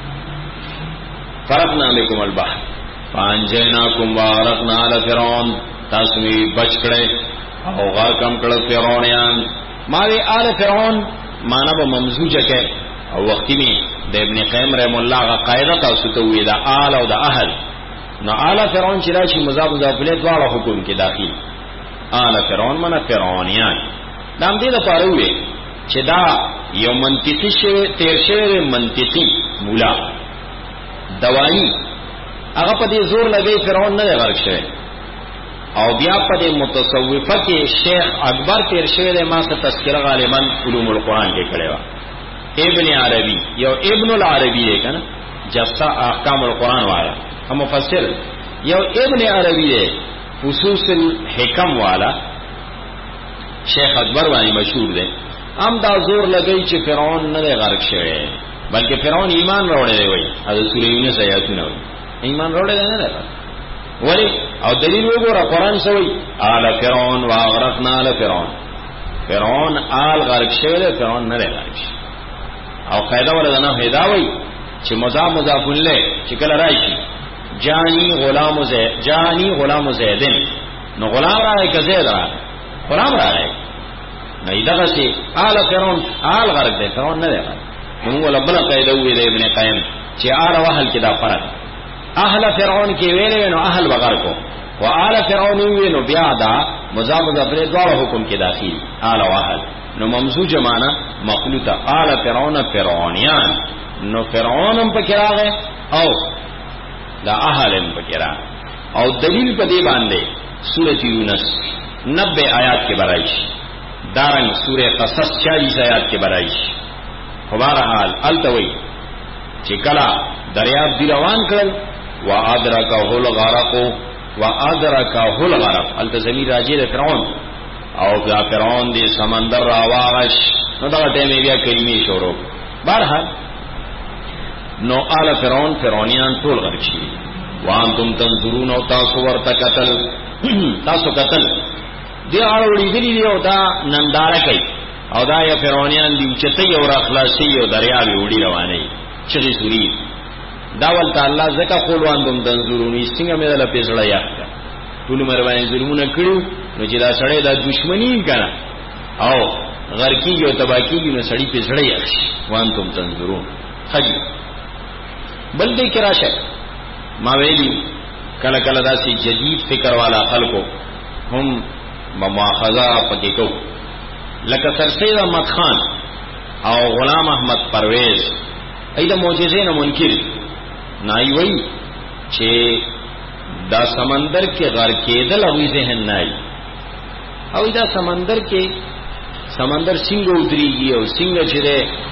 S1: فرقنا بكم البحر فانجيناكم وغرقنا على فرعون تاسو می بچ کړي او غرقم کړه فرعونیان ما وی آل فرعون معنا به ممزوجه کې او وختي می د ابن قیم رحم الله غا قاعده تاسو ته وی دا آل او د اهل نو آل فرعون چې راشي مضاف مضاف له دواړو حکم کې داخلي آل فرعون معنا فرعونیان نام دې لپاره وی چې دا یو منطقي شی تیر شی منطقي مولا دوانی هغه په دې زور لګي فرعون نه غرق شوی او بیا په دې متصوفه کې شیخ اکبر تیر شوی له ما څخه تذکرہ غالبا علوم القرآن کې کړی و ابن عربی یو ابن العربی دی کنه جسا احکام القرآن والا هم مفسر یو ابن عربی دی خصوص الحکم والا شیخ اکبر باندې مشهور دی هم دا زور لګي چې فرعون نه غرق شوی بلکې فرعون ایمان راوړی دی وای د سورې یونس آیاتونه وای ایمان راوړی نه نه ولی او دلیل وګوره قرآن سوی آل فرعون واغرقنا آل فرعون فرعون آل غرق شوی دی فرعون نه غرق شوی او قاعده ولدنه هداوی چې مضاف مضاف له چې کله راشي جانی غلام زید جانی غلام زیدن نو غلام راځي که زید راځي غلام راځي نه دغه سي آل فرعون آل غرق دی فرعون نه غرق نو ولا بل قاعده وی دی ابن قیم چې آل وهل کې دا فرق اهل فرعون کې ویلې نو اهل بغیر کو او آل فرعون وی نو بیا دا مضاف مضاف له دواړو حکم کې داخلي آل او اهل نو ممزوج معنا مخلوطه آل فرعون فرعونیان نو فرعونم پکې راغی او دا اهلم پکې راغی او دلیل په دې باندې سورۃ یونس نبے آیات کې برایش دارنګ سورۃ قصص چالیس آیات کې برایش بہرحال التوی چې کلا دریاب دی روان کړل وادرکه الغرق وادرکه الغرق التزمی راجی د فرعون او بیا فرعون دی سمندر راواغش نو دا ټیمه بیا کلمې شروع بہرحال نو آل فرعون فرعونیان ټول غرق شي وانتم تنظرون او تاسو ورته قتل تاسو قتل دی اړوړي دی او دا ننداره کوي او دا یا فرعونیان دی چې ته یو راخلاصي او دریاب وړي رواني چغي سوري دا ول تعالی زکه قولوان دم تنظرونی څنګه مې دل پیسړه یا ټول مر باندې ظلمونه کړو نو چې دا سړی دا دشمنی کړه او غرقی یو تباکی نو سړی پیسړه یا وانتم تنظرون حج بل دې کې راشه ما ویلی کله کله داسې جدید فکر والا خلکو هم مواخذه پکې کو لکه سرسید احمد خان او غلام احمد پرویز ایدا معجزې نه منکر نای وای چې دا سمندر کې غرق کېدل او ذهن نه او دا سمندر کې سمندر څنګه ودرېږي او څنګه چې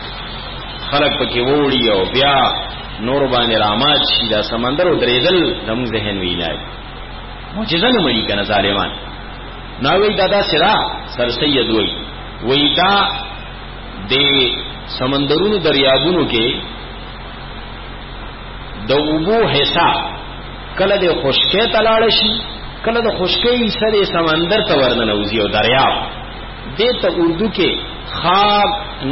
S1: خلک پکې وړي او بیا نور باندې رامات شي دا سمندر ودرېدل دم ذهن وینای معجزه نه مړي کنه ظالمان ناوی دادا سرا سر سید وای وای دا د سمندرونو دریابونو کې د اوبو حصہ کله د خشکې تلاړ شي کله د خشکې سره سمندر ته ورننوزي او دریاب دې ته اردو کې خاک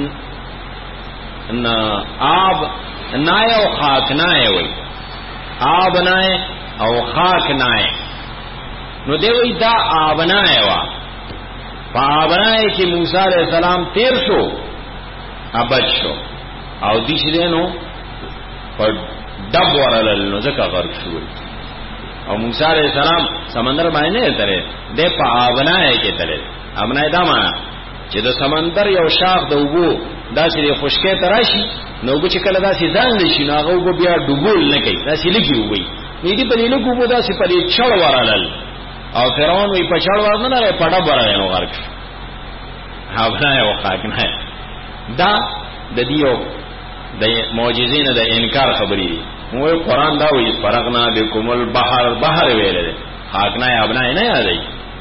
S1: نا آب نای او خاک نای وای آب نای او خاک نای نو دی وای دا آب نای وا په آب نای کې موسی عليه السلام تیر شو ابد شو او دې شې نو په دب ورلل نو ځکه غرق شو او موسی عليه السلام سمندر باندې ترې د په آب نای کې ترې آب نای دا معنا چې د سمندر یو شاخ د وګو داسې خشکې تراشي نو وګ چې کله داسې ځان لشي نو هغه وګ بیا ډوبول نه کوي داسې لګي وګي نو دې په دې له وګو داسې په دې چړ ورالل او فرعون وی په چړ ورنه نه پړه برای نو غرق ها بنای او خاک نه دا د دیو د معجزین د انکار خبرې مو قرآن دا وی فرغنا بكم البحر بحر ویل خاک نه ابنای نه یادای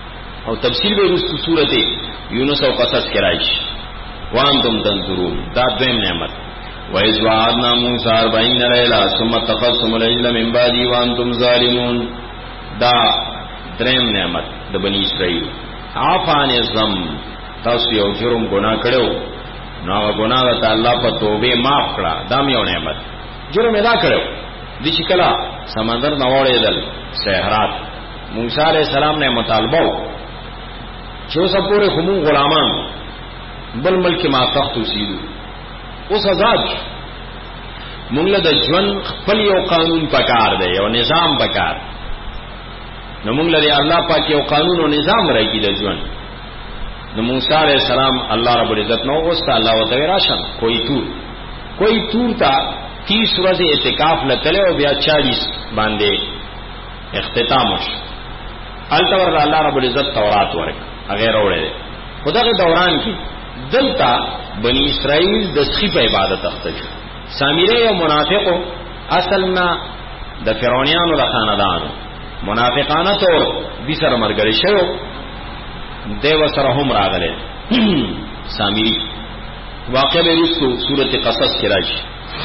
S1: او تفصیل به رسو سورت یونس او قصص کې راشي. وانتم تنظرون دا دویم نعمت. وَإِذْ وَعَدْنَا مُوسَىٰ أَرْبَعِينَ لَيْلَةً ثُمَّ اتَّخَذْتُمُ الْعِجْلَ مِن بَعْدِهِ وَأَنتُمْ ظَالِمُونَ دا دریم نعمت د بنی اسرائیل. عفان الذنب تاسو یو جرم ګناه کړو نو ګناه ته الله په توبه معاف کړه، دا یو نعمت. جرم ادا کړو د چې کلا سمندر نوړېدل صحرات موسی علیہ السلام نے مطالبه چې اوس پورې کوم غلامان بل ملک ما تخت وسیدو اوس آزاد مونږ له د ژوند خپل یو قانون پکار دی، یو نظام پکار. نو مونږ له الله پاک یو قانون او نظام راکې د ژوند. نو موسی علیہ السلام الله رب العزت نو اوسه الله وتعالى راشم کوئی تور کوئی تور تا تیس ورځې اعتکاف لکله او بیا چالیس باندې اختتام وشو. التور الله رب العزت تورات ورک غیر اوره خدای دوران کې دلتا بنی اسرائیل د سخی په عبادت اخته شو. سامری او منافقو اصلنا د فرعونانو د خاندانو منافقانه تور دي سره مرګري شو دیو سره هم راغله. سامری واقع به رسو سورۃ قصص کې راشي.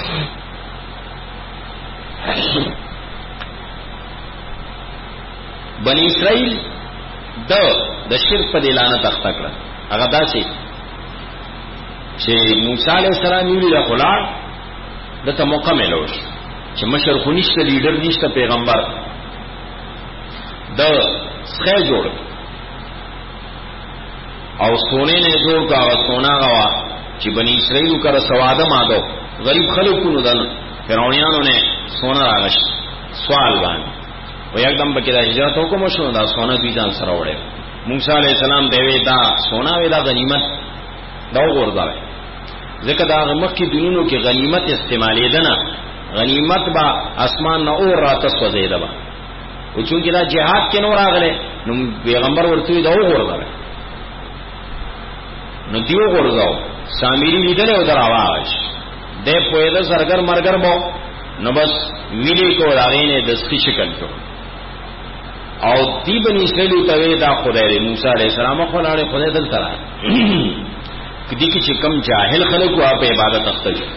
S1: بنی اسرائیل د د شرک په اعلان تخته کړه. هغه داسې چې موسی علیہ السلام یې له خلا د ته موقع ملوش چې مشر خو نشته، لیډر نشته، پیغمبر د څخه جوړ او سونے نے جوړ کا سونا غوا چې بنی اسرائیل کر سواده ماغو غریب خلکو دل فرعونانو نے سونا راغشت سوال باندې و یکدم بکې د هجرت حکم شو، دا سونا دوی ځان سره وړي. موسی علیہ السلام دوی دا سونا وی دا غنیمت دا وګورځاوي ځکه دا مخکې دینونو کې غنیمت استعمالېدنه غنیمت با اسمان نه اور راته سوځیدا با او چې دا جهاد کې نور راغله نو پیغمبر ورته دا وګورځاوي نو دیو ګورځاو سامری لیدل او دراواش دې په دې سرګر مرګر مو نو بس ویلې کو راغینه د سخی شکل کو او دی بنی اسرائیل ته دا خدای موسی علیہ السلام خو لاړې خدای دل ترا کدی کی چې کم جاهل خلکو په عبادت اخته شي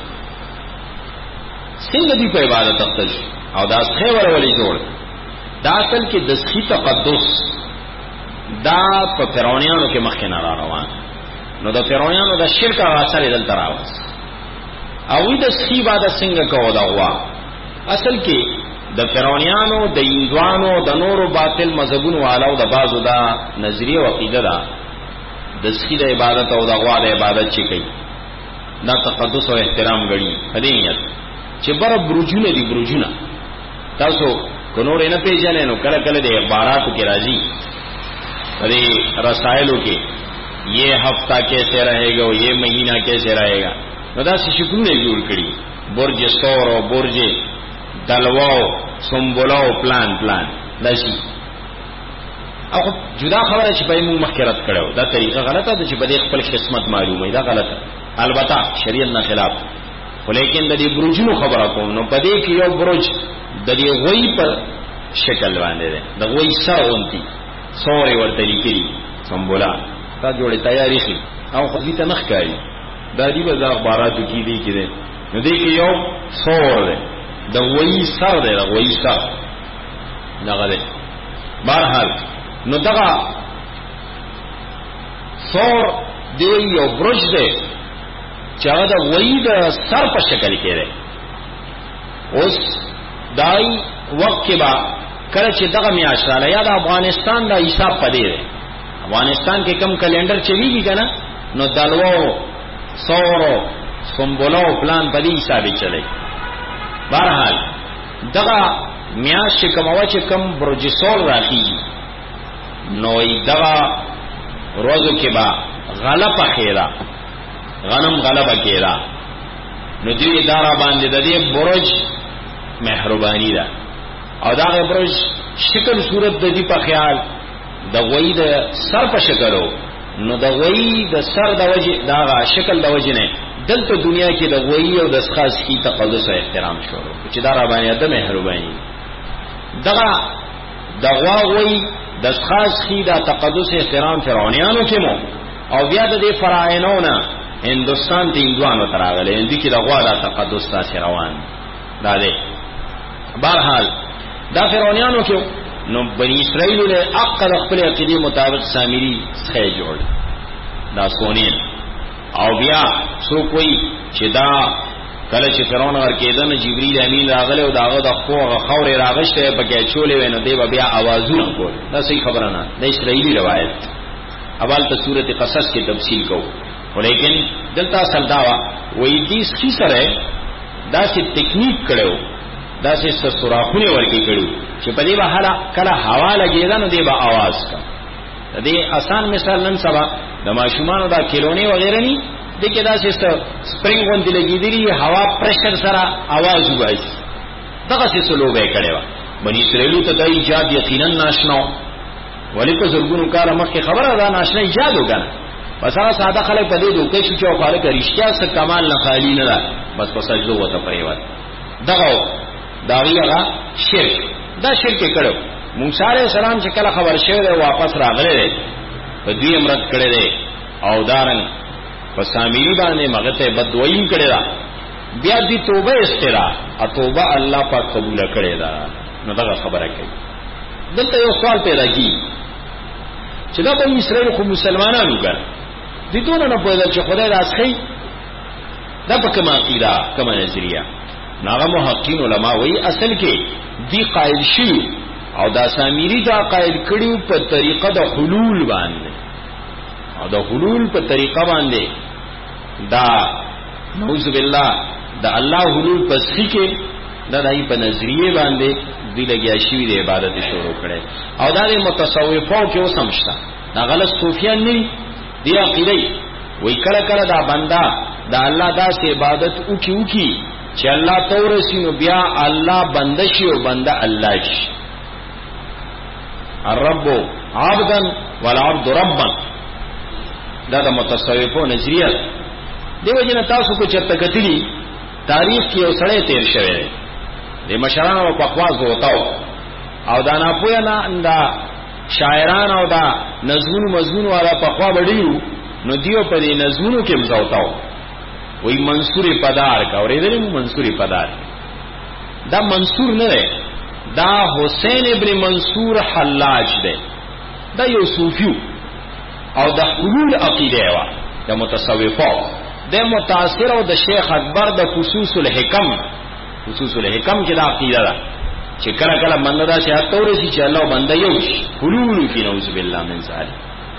S1: څنګه دی په عبادت اخته شي او دا څه ورولې جوړ دا اصل کې د سخی تقدس دا په فرعونانو کې مخکې نه را روان نو د فرعونانو د شرک اثر دل تراوس او د سخی عبادت څنګه کوو دا وا اصل کې د فرعونانو د ایندوانو د نورو باطل مذهبونو والو د بازو دا نظریه او عقیده ده د سخی د عبادت او د غوا د عبادت چې کوي دا تقدس او احترام غړي هدیت چې بر برجونه دي برجونه تاسو کو نور نه پیژنې نو کله کله د اخباراتو کې راځي دې رسائلو کې یہ ہفتہ کیسے رہے گا یہ مہینہ کیسے رہے گا نو دا څه شکلونه جوړ کړي برج سور او برج دلواو سمبولاو پلان پلان داسي او جدا خبره چې په موږ مخکرت کړو دا طریقه غلطه ده چې په دې خپل قسمت معلومه دا غلطه البته شریعت نه خلاف ولیکن د دې برجونو خبره کوم نو په دې کې یو برج د دې غوي په شکل باندې ده د غوي سره ونتي سوري ورته لیکلي سمبولا دا جوړه تیاری شي او خو دې ته نخ کوي دا دې به اخباراتو کې دي کې ده نو دې کې یو سور ده د وای سر دی د وای سر دغه دی بهرحال نو دغه سور دی یو برج دی چې هغه د وای د سر په شکل کې دی. اوس دای وخت کې با کله چې دغه میاشاله یا د افغانستان د حساب پدې دی افغانستان کې کم کلندر چلیږي کنه نو دلوو سورو سمبولو پلان پدې حساب چلی. بہرحال دغه میاش کوم او چې کوم برجسول راځي نو دغه روزو کې با غلط خیرا غنم غلبه کېرا نو دې اداره باندې د دې برج مهرباني ده او دا برج شکل صورت د دې په خیال د وای د سر په شکلو نو د وای د سر د وجه دا شکل د وجه نه دلته دنیا کې د وای او د خاص کی تقدس او احترام شروع چې دا را باندې د مهرباني دغه د غوا وای د خاص خي دا تقدس احترام فرعونانو کې مو او بیا د دې فراعنو نه هندستان ته هندوانو تراغله هندي کې د غوا دا تقدس تاسو روان دا دی. بهرحال دا فرعونانو کې نو بنی اسرائیل له عقد خپل عقیده مطابق سامری څخه جوړ دا سونین او بیا سو کوئی چې دا کله چې فرعون ورکېدنه جبرئیل امین راغله او داغه د خوغه خورې راغشته بګی چولې وینو دی بیا आवाजونه کول دا صحیح خبره نه د اسرائیلی روایت اول ته سورته قصص کې تفصیل کو ولیکن دلته اصل داوا وې دې سخی سره دا چې ټیکنیک کړو دا چې سوراخونه ورکی کړو چې په دې بهاله کله هوا لګیدا نو دی به आवाज کا دې آسان مثال نن سبا د ماشومانو دا کیلونی وغیرہ ني دغه دا چې سپرینګ وندې لګیدلی هوا پرشر سره आवाज وایي دغه څه سلو به کړي بنی اسرائیل ته د ایجاد یقینا ناشنا ولی په زرګونو کار مخکې خبره ده ناشنا ایجاد وکړه بس هغه ساده خلک په دې دوکې شو چې خالق رښتیا سره کمال نه خالی نه ده بس په سجدو وته پریوت دغه داویغه شرک دا شرک کړو موسی عليه السلام چې کله خبر شوه واپس راغله په دې امرت کړي دي او دارن په سامری باندې مغته بدوین کړي دا بیا دې توبه استرا ا توبه الله پاک قبول کړي دا نو دا خبره کوي دلته یو سوال پیدا کی چې دا په اسرائیل خو مسلمانانو ګر دي دونه نه پوهیدل چې خدای راځي دا په کومه عقیده کومه نظریه ناغه محققین علما وایي اصل کې دی قائل شي او دا سامری دا قائل کړیو په طریقه د حلول باندې او د حلول په طریقه باندې دا نعوذ بالله دا الله حلول پس کې دا دای په نظریه باندې دی لګیا شي د عبادت شروع کړي او دا د متصوفو کې وسمشتا دا غلط صوفیان نه دی عقیده وای کله کله دا بندا دا الله داسې عبادت وکي وکي چې الله تورسینو بیا الله بندشي او بنده الله شي الرب عبدا والعبد ربا دا د متصوفو نظریه دیو جن تاسو کو چرته کتلی تاریخ کې اوسړې تیر شوی د مشرانو په خواص وتاو او دا نه پوهه نه دا شاعران او دا نظمون مضمون والا په خوا وړیو نو دیو په دې نظمونو کې مزاوتاو وی منصور پدار کا اورېدل منصور پدار دا منصور نه ده دا حسین ابن منصور حلاج ده دا یو صوفیو او د حلول عقیده وا د متصوفو د متاثر او د شیخ اکبر د خصوص الحکم خصوص الحکم کې دا عقیده ده چې کله کله بنده دا چې تورې چې الله بنده یو حلول کی نعوذ بالله من ذلک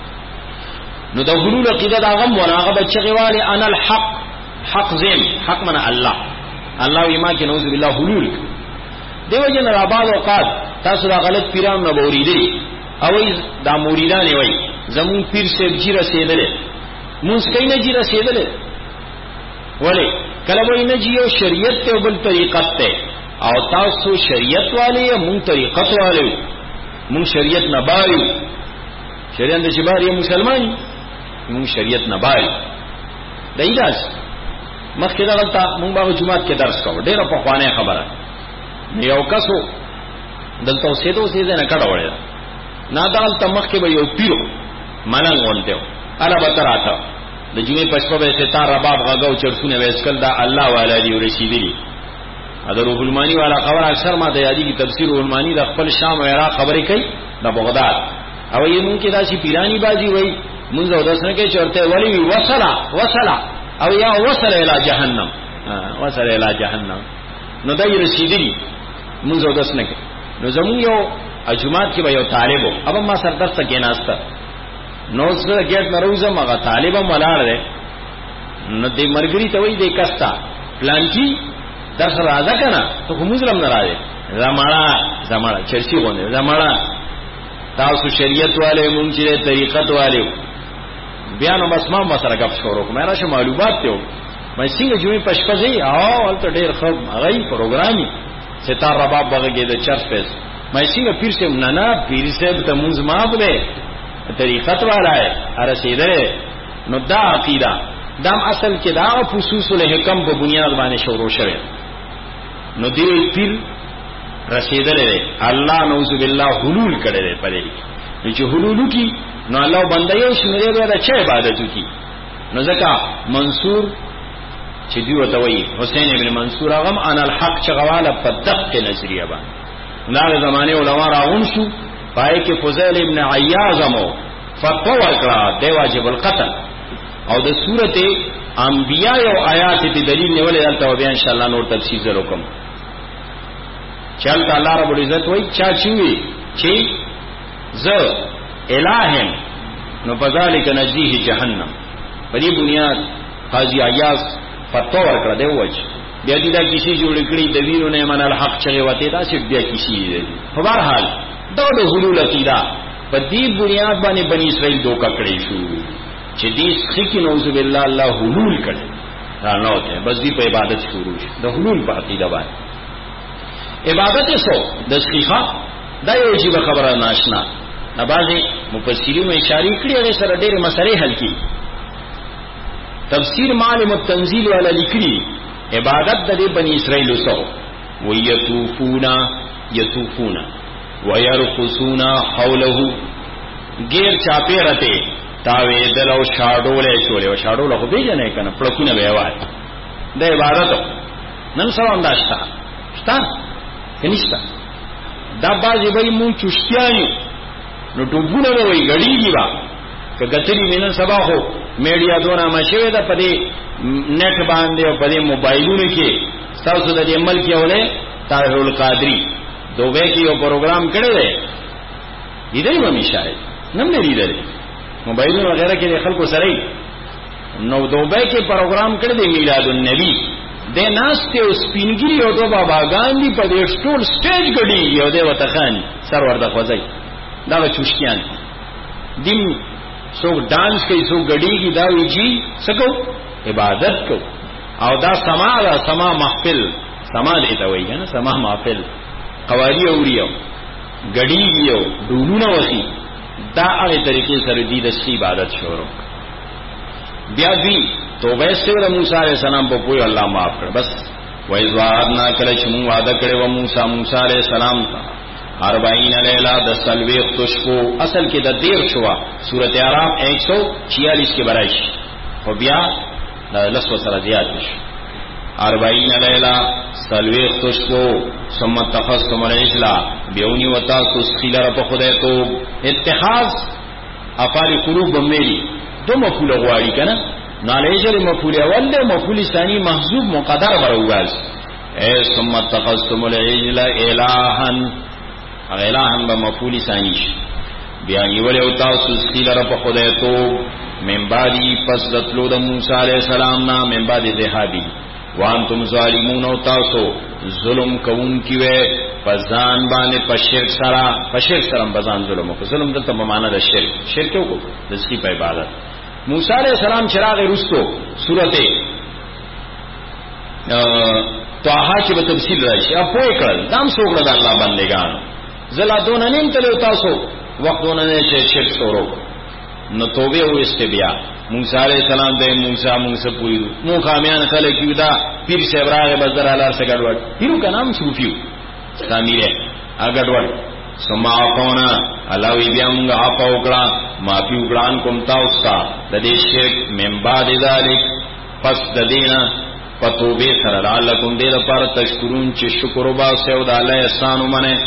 S1: نو د حلول عقیده دا غم وناغه بچی والی انا الحق حق زم حق من الله الله یما کې نعوذ بالله حلول دیو جن رابال اوقات تاسو دا غلط پیران نه بوریدي او دا مریدان وي زمون پیر سے جی رسیدل موږ کین جی رسیدل ولی کله وای نه جیو شریعت ته بل طریقت ته او تاسو شریعت والے مون طریقت والے مون شریعت نه بایو شریعت د شبار مسلمان مون شریعت نه بایو دایداس مخکې دا غلطه مونږ به جمعات کې درس کوو ډیره په خوانه خبره یو کسو دلته سیدو سیده نه کډه وړه نه دلته مخکې به یو پیرو ملنګ ونته الا بتراته د جمعې پښپو به ستاره رباب غاګو چرسونه وېسکل دا الله والا دی ورسیدلی اذر روح المانی والا خبر اکثر ما ته یادی کی تفسیر روح المانی د خپل شام او عراق خبرې کوي د بغداد او یې مونږ کې داسي پیرانی بازی وای مونږ او داسنه کې چرته ولی وصلا وصلا او یا وصل الى جهنم وصل الى جهنم نو دای رسیدلی مونږ او داسنه کې نو زمون یو اجماعت کې به یو طالبو اب ما سر درس کې ناشته نو زه ګټ نروزه مغه طالبم ولاړ دی نو دې مرګري ته وای دې کستا پلان کی درس راځه کنه ته کوم ظلم نه راځي زمړه زمړه چرسی غونه زمړه تاسو شریعت والے مونږ چې طریقت والے بیا نو بس ما مسره غف شروع کوم راشه معلومات ته مې څنګه جوړې پښپځي او ولته ډېر خو هغه پروګرامي ستار رباب بغه د چرچ پس مې څنګه پیر سے نه نه پیر سے ته مونږ ما بله طریقت والا ہے ارسیدره نو دا عقیده دام اصل کې دا خصوص الحکم په بنیاد باندې شروع شوه نو دی پیر رسیدره الله نعوذ بالله حلول کړي پرې چې حلولو کی نو الله بنده یو شمیر دی دا چې عبادتو کی نو ځکه منصور چې دی وته وی حسین ابن منصور هغه ان الحق چغواله په دقه نظریه باندې دا زمانه علما راغون شو پای کې فضیل ابن عیاض مو فتوا ورکړه دی واجب القتل او د سورته انبیاء او آیات په دلیل نیولې دلته بیا ان شاء الله نور تفصیل زرو کوم چل الله رب العزت وای چا چوي چې ز الہم نو پذالک نجیه جهنم په دې بنیاد قاضی عیاض فتوا ورکړه دی وځ بیا دې دا کیسې جوړ کړې د وینو نه من الحق چې وته دا چې بیا کیسې دي په هر حال دا د حلول عقیده په دې بنیاد باندې بنی اسرائیل دوکا کړی شو چې دې سخی نوذ بالله الله حلول کړي دا نه وته بس دې په عبادت شروع شي د حلول په عقیده باندې عبادت سو د سخیخه دا یو چې خبره ناشنا نه بعضي مفسرین اشاره کړی هغه سره ډېر مسلې حل کړي تفسیر معالم التنزیل والا لیکلی عبادت د بنی اسرائیل سو ويطوفون يطوفون ويرقصون حوله غیر چاپیرته تاوی دلو شاډولې چولې او شاډول خو به جنې کنه پړکونه به وای د عبادت نن سو انداشتا شتا کنيشتا دا بازي به مون چشتیانی نو ټوبونه وای غړیږي وا که ګتلی مینن سبا هو میډیا دونه مشوي ده په دې نت باندې او په دې موبایلونو کې تاسو د دې عمل کې ولې طاهر القادری دوبه کې یو پروګرام کړی دی دې به مشاهد نم نه لیدل موبایلونو وغیرہ کې خلکو سره نو دوبه کې پروګرام کړی دی میلاد النبی د ناشته او سپینګری او دو بابا ګاندی په دې ټول سټیج غړي یو دی وته خان سرور د خوځي دا چوشکیان دیم سو ډانس کوي سو غړي کی دا ویجی سکو عبادت کو او دا سما دا سما محفل سما دې ته وایي نه سما محفل قوالی اوریو غړي یو ډولونه وسی دا هغه طریقې سره دې د سی عبادت شروع بیا دی توبه سره موسی عليه السلام په کوی الله معاف کړ بس وایذوارنا کله چې مون وعده کړو و موسی موسی عليه السلام ته اربعین لیلہ د سلویخ تشکو اصل کې د دیر شوا سورۃ اعراف ایک سو چھیالیس کې برائش خو بیا د لسو سره زیات شي اربعین لیلہ سلویخ تشکو ثم تخصم العجل بیونی وتا تسخیلر په خدای تو اتخاذ افعال قلوب بمیری دو مفعول غواړي کنه نالجل مفعول اول ده مفعول ثانی محذوف مقدر برواز اے ثم تخصم العجل الہن اغیلاهم با مفعولی ثانیش بیانی ولی او تاسو سخیل رب خدای تو من بعدی پس دتلو دا موسیٰ علیہ السلام نا من بعد ذهابی وانتم ظالمون او تاسو ظلم کون کیوے پزان بانے پا شرک سرا پا شرک سرم بزان ظلمو که ظلم دلتا بمانا دا شرک شرک کیوں کو دسکی پا عبادت موسیٰ علیہ السلام چراغ رستو صورت توحا چی بتبسیل راشی اب پوئی کرل دام سوکڑا دا اللہ بندگانو زلا دون نیم تلو تاسو وقت دون نه چې شرک شروع نو توبه او استبیا موسی علیہ السلام د موسی موسی پوی مو خامیان خلک یو دا پیر صاحب راغه بزر الار سے ګډوډ پیرو کا نام صوفیو تعمیره اګډوډ سما کونا علاوی بیا موږ اپا وکړه معافی وکړان کوم تاسو ته د دې شرک من بعد ذلک پس د دینا پتوبه سره لعلکم دې لپاره تشکرون چې شکر وبا سه او د الله احسان ومنه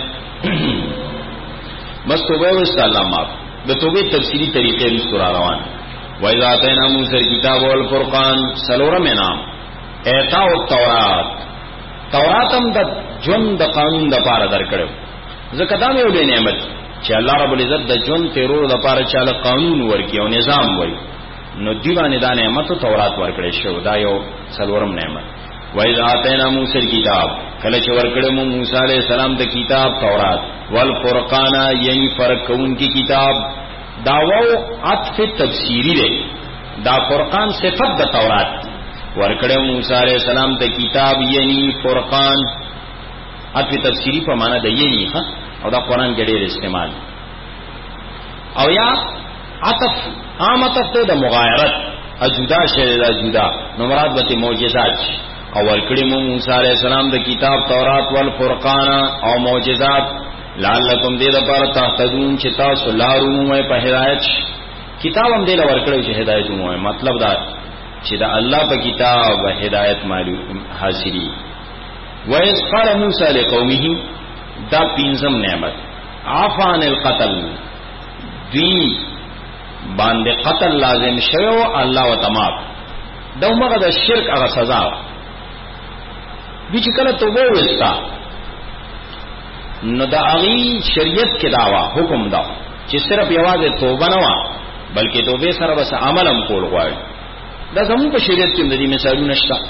S1: بس توبه وست الله معاف د توبه تفصیلی طریقې رسول روان وایذ اتینا موسی الکتاب والفرقان سلورم نام ایتاء التورات توراتم د جون د قانون د پاره درکړو ځکه دا یو لوی نعمت چې الله رب العزت د جون تیرور د پاره چاله قانون ورکی او نظام وای نو دیوانه دا نعمت تورات ورکړې شو دا یو سلورم نعمت وَإِذْ آتَيْنَا مُوسَى الْكِتَابَ کله چې ورکړو مو موسی عليه السلام د کتاب تورات والفرقان یعنی فرق کون کی کتاب داوو عطف تفسیری دی دا فرقان صفت د تورات ورکړو موسی عليه السلام د کتاب یعنی فرقان عطف تفسیری په معنا د یعنی ها او دا قرآن کې ډېر استعمال او یا عطف عام عطف ته د مغایرت اجدا شی د جدا نو مراد به معجزات او ورکړی مو موسی علیہ السلام د کتاب تورات والفرقان او معجزات لعلکم دې لپاره تهتدون چې تاسو لارو مو په هدایت. کتاب هم دې لور کړو چې هدایت مو، مطلب دا چې دا الله په کتاب او هدایت معلوم حاصلي. وَإِذْ قَالَ مُوسَى لِقَوْمِهِ دا پینزم نعمت عفان القتل دی باندې قتل لازم شوی الله وتعالى دا موږ د شرک هغه سزا دي چې کله توبه وستا نو دا هغه شریعت کې داوا حکم دا چې صرف یوازې توبه نه وا بلکې توبه سره بس عمل هم کول غواړي. دا زموږ په شریعت کې د دې مثالونه شته.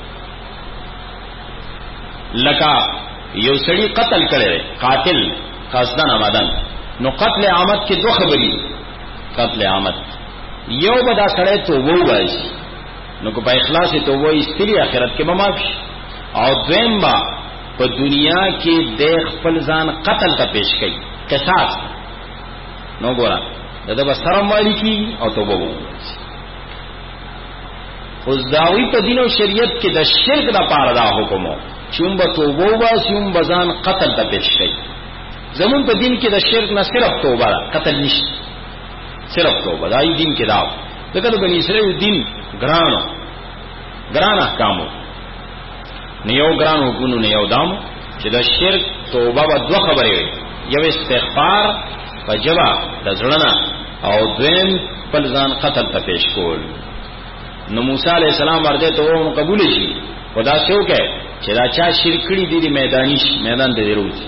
S1: لکه یو سړی قتل کړي قاتل قصدن آمدن نو قتل عامد کې دوه خبرې. قتل عامد یو به دا سړی توبه وایي نو کو په اخلاص توبه استری آخرت کې به معاف شي، او دویم با په دنیا کې د خپل ځان قتل ته پیش کړي قصاص نو ګورا دا به شرم والی کی او توبه وایي. خو داوی په دین او شریعت کې د شرک لپاره دا حکم و چون با توبه واسیم بزان قتل تا پیش کئی. زمون پا دین کې د شرک نه صرف توبه دا قتل نشت، صرف توبه دا ای دین کې داو. دکه د بنی اسرائیل دین گرانو گران احکامو نیو گران حکمونو نیو دامو چې د شرک توبه با دو خبری وی، یو استغفار و جبا د زړه او دویم پل ځان قتل تا پیش کول. نو موسی علیہ السلام ورته توبه قبول شي خدا سیو کہ چې دا چا شرک کړي دي د میدانیش میدان ته دروځي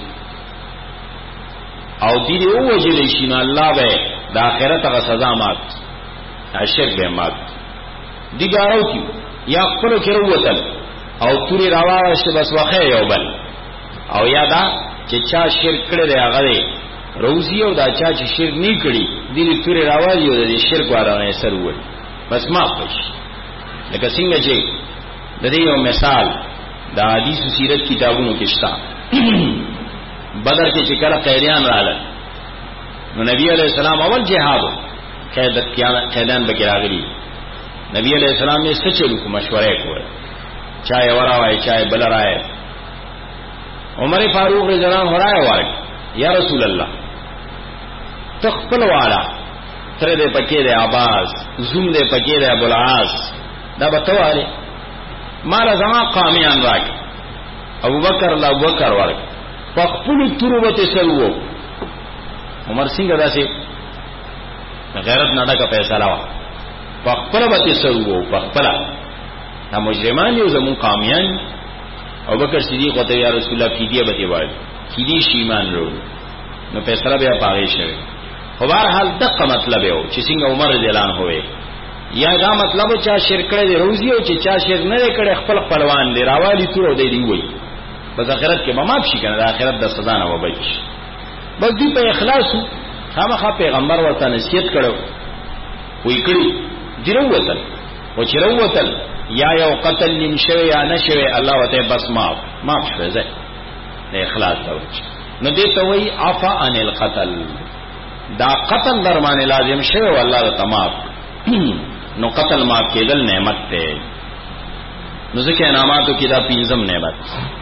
S1: او دې دې او وجلې شي نو الله به د آخرت غو سزا مات شرک به مات دي ګارو کی یا خپل کې وروتل او توري راواشه بس واخه یو بل او یادا چې چا شرک کړي دی هغه روزي او دا چا چې شرک نه کړي دې توري راوالي او د شرک واره سر وړي بس معاف شي. لکه څنګه چې د دې یو مثال دا حدیث سیرت کتابونو کې شته. بدر کې چې کله قیدیان راغله نو نبی علیہ السلام اول جهاد قیادت قیدان به راغلي. نبی علیہ السلام یې سچلو کو مشورې کوله چای ورا وای چای بل راي. عمر فاروق رضی الله عنه راي وای یا رسول الله تخپل والا تر دې پکې دې عباس زوم دې پکې دې ابو العاص دا بتواله مال زما قامیان راک ابو بکر لا ابو بکر ورک فخپل تروبت سرو. عمر څنګه داسې غیرت نه ډکه فیصله وا فخپل بت سرو فخپل دا مجرمان یو زمون قامیان. ابو بکر صدیق وته یا رسول الله فدیه به دی وای فدیه شی ایمان ورو نو فیصله بیا پاره شوی. خو بهر حال دغه مطلب یو چې څنګه عمر رضی الله عنه وې یا دا مطلب چا شرک کړي دی روزي او چې چا شرک نه کړي خپل خپلوان دی راوالي تور دی دی وای بس آخرت کې مماب شي کنه د آخرت د سزا نه وبای شي. بس دی په اخلاص خامخا پیغمبر ورته نصیحت کړو وی کړی دیروتل او چې روتل یا یو قتل نیم شوی یا نشوی الله وته بس معاف معاف شوی زه د اخلاص توجه نو دې ته وی عفا عن القتل. دا قتل درمانه لازم شوی والله تمام نو قتل معاف کېدل نعمت ته. نو ځکه انعاماتو کې دا پنځم نعمت.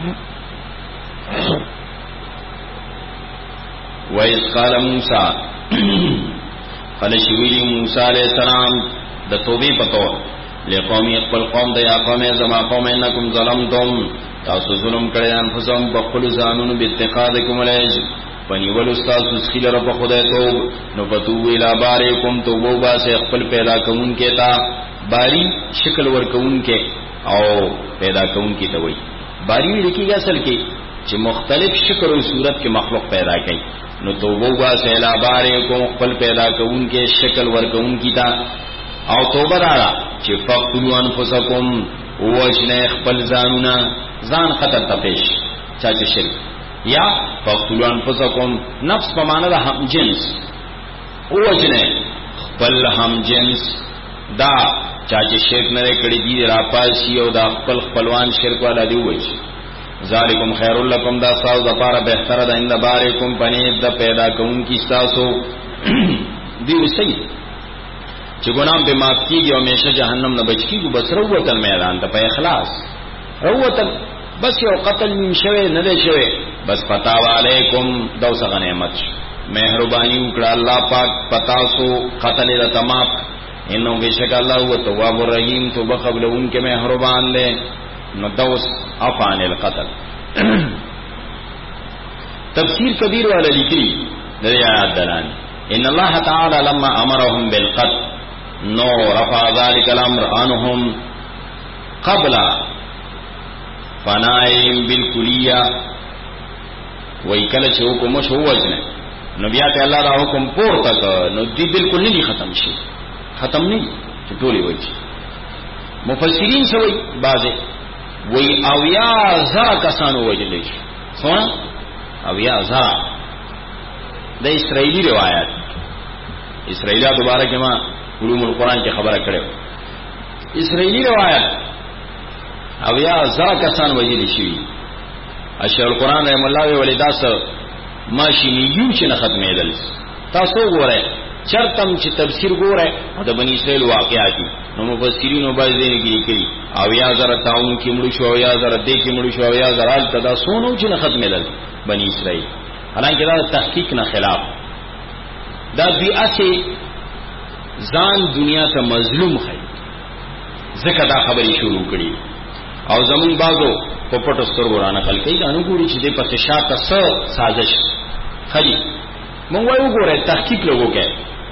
S1: وَإِذْ قَالَ مُوسَى فَلَشِوِلِ موسی علیہ السلام د توبې پتو لقوم خپل قوم د یا قوم زما قوم انکم ظلمتم تاسو ظلم کړی انفسکم بخل ځانونو باتخاذکم العجل پنیول استاد سخیل رب خدای توب نو پتو ویلا باریکم توبو باسه خپل پیدا کون کې تا باری شکل ور کون کې او پیدا کون کې توي باری لیکيږي اصل کې چې مختلف شکل او صورت کې مخلوق پیدا کړي نو توبو باسه لا باریکم خپل پیدا کون کې شکل ور کون کې تا او توبه راړه چې فقلوا انفسکم وجنه خپل ځانونه ځان خطر ته پیش چا چې شرک یا فقتلوا انفسکم نفس په معنا د هم جنس وجنه خپل هم جنس دا چا چې شرک نه کړی دی را پاسي او دا خپل خپلوان شرک والا دی وایي ذالکم خیر لکم دا ساو د پاره بهتره ده اند بارکم پنید د پیدا کون کی تاسو دی وسنی چې ګنام به معاف کیږي او همیشه جهنم نه بچ کیږي بس روتل میدان ته په اخلاص روتل بس یو قتل نیم شوه نه دی شوه بس پتا علیکم دو څنګه نعمت مهرباني وکړه الله پاک پتا سو قتل د تمام انه بشک الله هو تواب الرحیم توبه قبل ان کے مہربان لے نو دوس افان القتل تفسیر کبیر والا لکھی دریا دلان ان الله تعالی لما امرهم بالقتل نو رفع ذلك الامر عنهم قبل فنائم بالکلیہ وی کله چې حکم شو وجنه نو بیا ته الله دا حکم پورته نو دی بالکل نه ختم شي ختم نه چې ټولي وایي مفسرین سوي بعضه وی اویا زرا کسانو وجلې څو اویا زرا د اسرائیلی روایت اسرائیلیات مبارک ما علوم القرآن کې خبره کړو اسرائیلی روایت اویا زرا کسان وجلې شي اشعر القرآن رحم الله ولداس ماشي نیو چې نه ختمېدل تاسو ګورئ چرتم چې تفسیر ګوره د بنی اسرائیل واقعات نو مفسرینو باندې کې کړي او یا زره تاون کې مړ شو یا زره دې کې مړ شو یا زره تدا سونو چې نه ختمېدل بنی اسرائیل حالانکه دا تحقیق نه خلاف دا بي اسه ځان دنیا ته مظلوم خي ځکه دا خبرې شروع کړي او زمون بازو په پټو سترګو را نقل کوي دا نو ګوري چې د پته شاته څه سازش خالي مونږ وایو ګوره تحقیق لوګو کې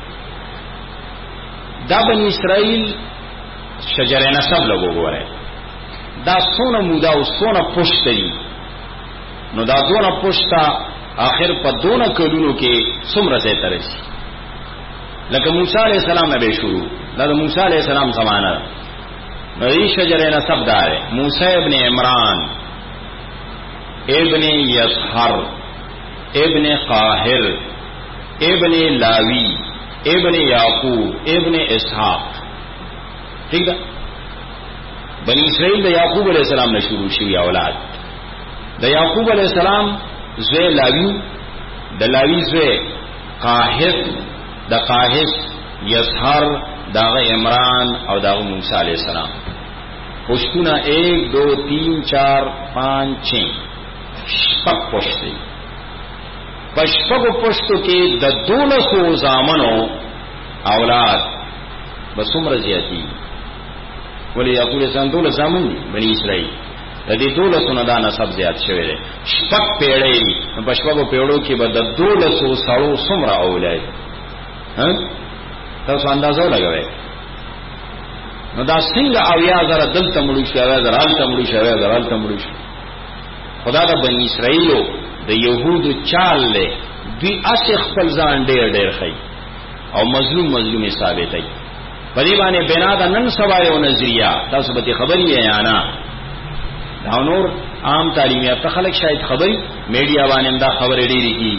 S1: دا بنی اسرائیل شجر نسب لوګو ګوره دا سونه مودا او سونه پښت دي نو دا دونه پښتا اخر په دونه کډونو کې څومره ځای ترسي لکه موسی علیہ السلام نه به شروع دا د موسی علیہ السلام زمانہ نو ای شجر نسب دار موسی ابن عمران ابن یسحر ابن قاهر ابن لاوی ابن یعقوب ابن اسحاق ٹھیک ہے بنی اسرائیل د یعقوب علیہ السلام نے شروع شوی اولاد د یعقوب علیہ السلام زوی لاوی د لاوی زوی قاهر د قاهر یسحر داغه عمران او داغه موسی علیہ السلام پشتونه ایک دو تین چار پانچ چھ شپږ پشتي پشپگو پشتو کې د دولسو زامنو اولاد بسوم رضیاتی ولی یعقوب اسلام دولس زامن دي بنی اسرائیل د دې دولسو نه دا نسب زیات شوی دی شپږ پیړۍ پشپگو پیړو کې به د دولسو سړو څومره اولاد ها تاسو اندازو لګوئ نو دا څنګه اویا زره دلته مړو شي اویا زره الته مړو شي اویا زره الته مړو شي خدا د بنی اسرائیلو د يهودو چال له دوی اسه خپل ځان ډېر ډېر خي او مظلوم مظلوم ثابتای په دې باندې بنا د نن سبا یو نظریه تاسو به خبري یا نه دا نور عام تعلیم یافته خلک شاید خبري میډیا باندې دا خبرې ډېری کی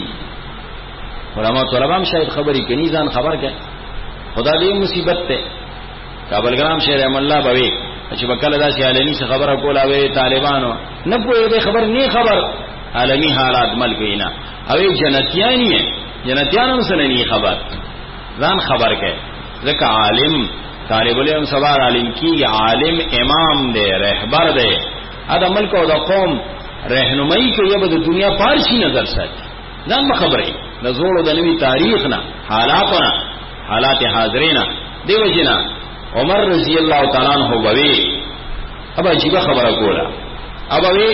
S1: علماء طلبام شاید خبري کني ځان خبر کړي خدا دې مصیبت ته کابل ګرام شهر ام الله بوي چې وکاله داسې عالمي څخه خبره کوله وې طالبانو نه پوهې خبر نه خبر عالمی حالات ملک وینا او جنتیانی ہے جنتیانو سره نه خبر ځان خبر کړي ځکه عالم طالب العلم سوار عالم کی عالم امام دی رهبر دی دا ملک او د قوم رهنمایي کوي به د دنیا پارشي نظر ساتي ځان خبره د زوړو د نوي تاریخ نه حالاتونه حالات حاضرینا دیو جنا عمر رضی الله تعالی عنہ بوي ابا عجیب خبره کوله ابا وی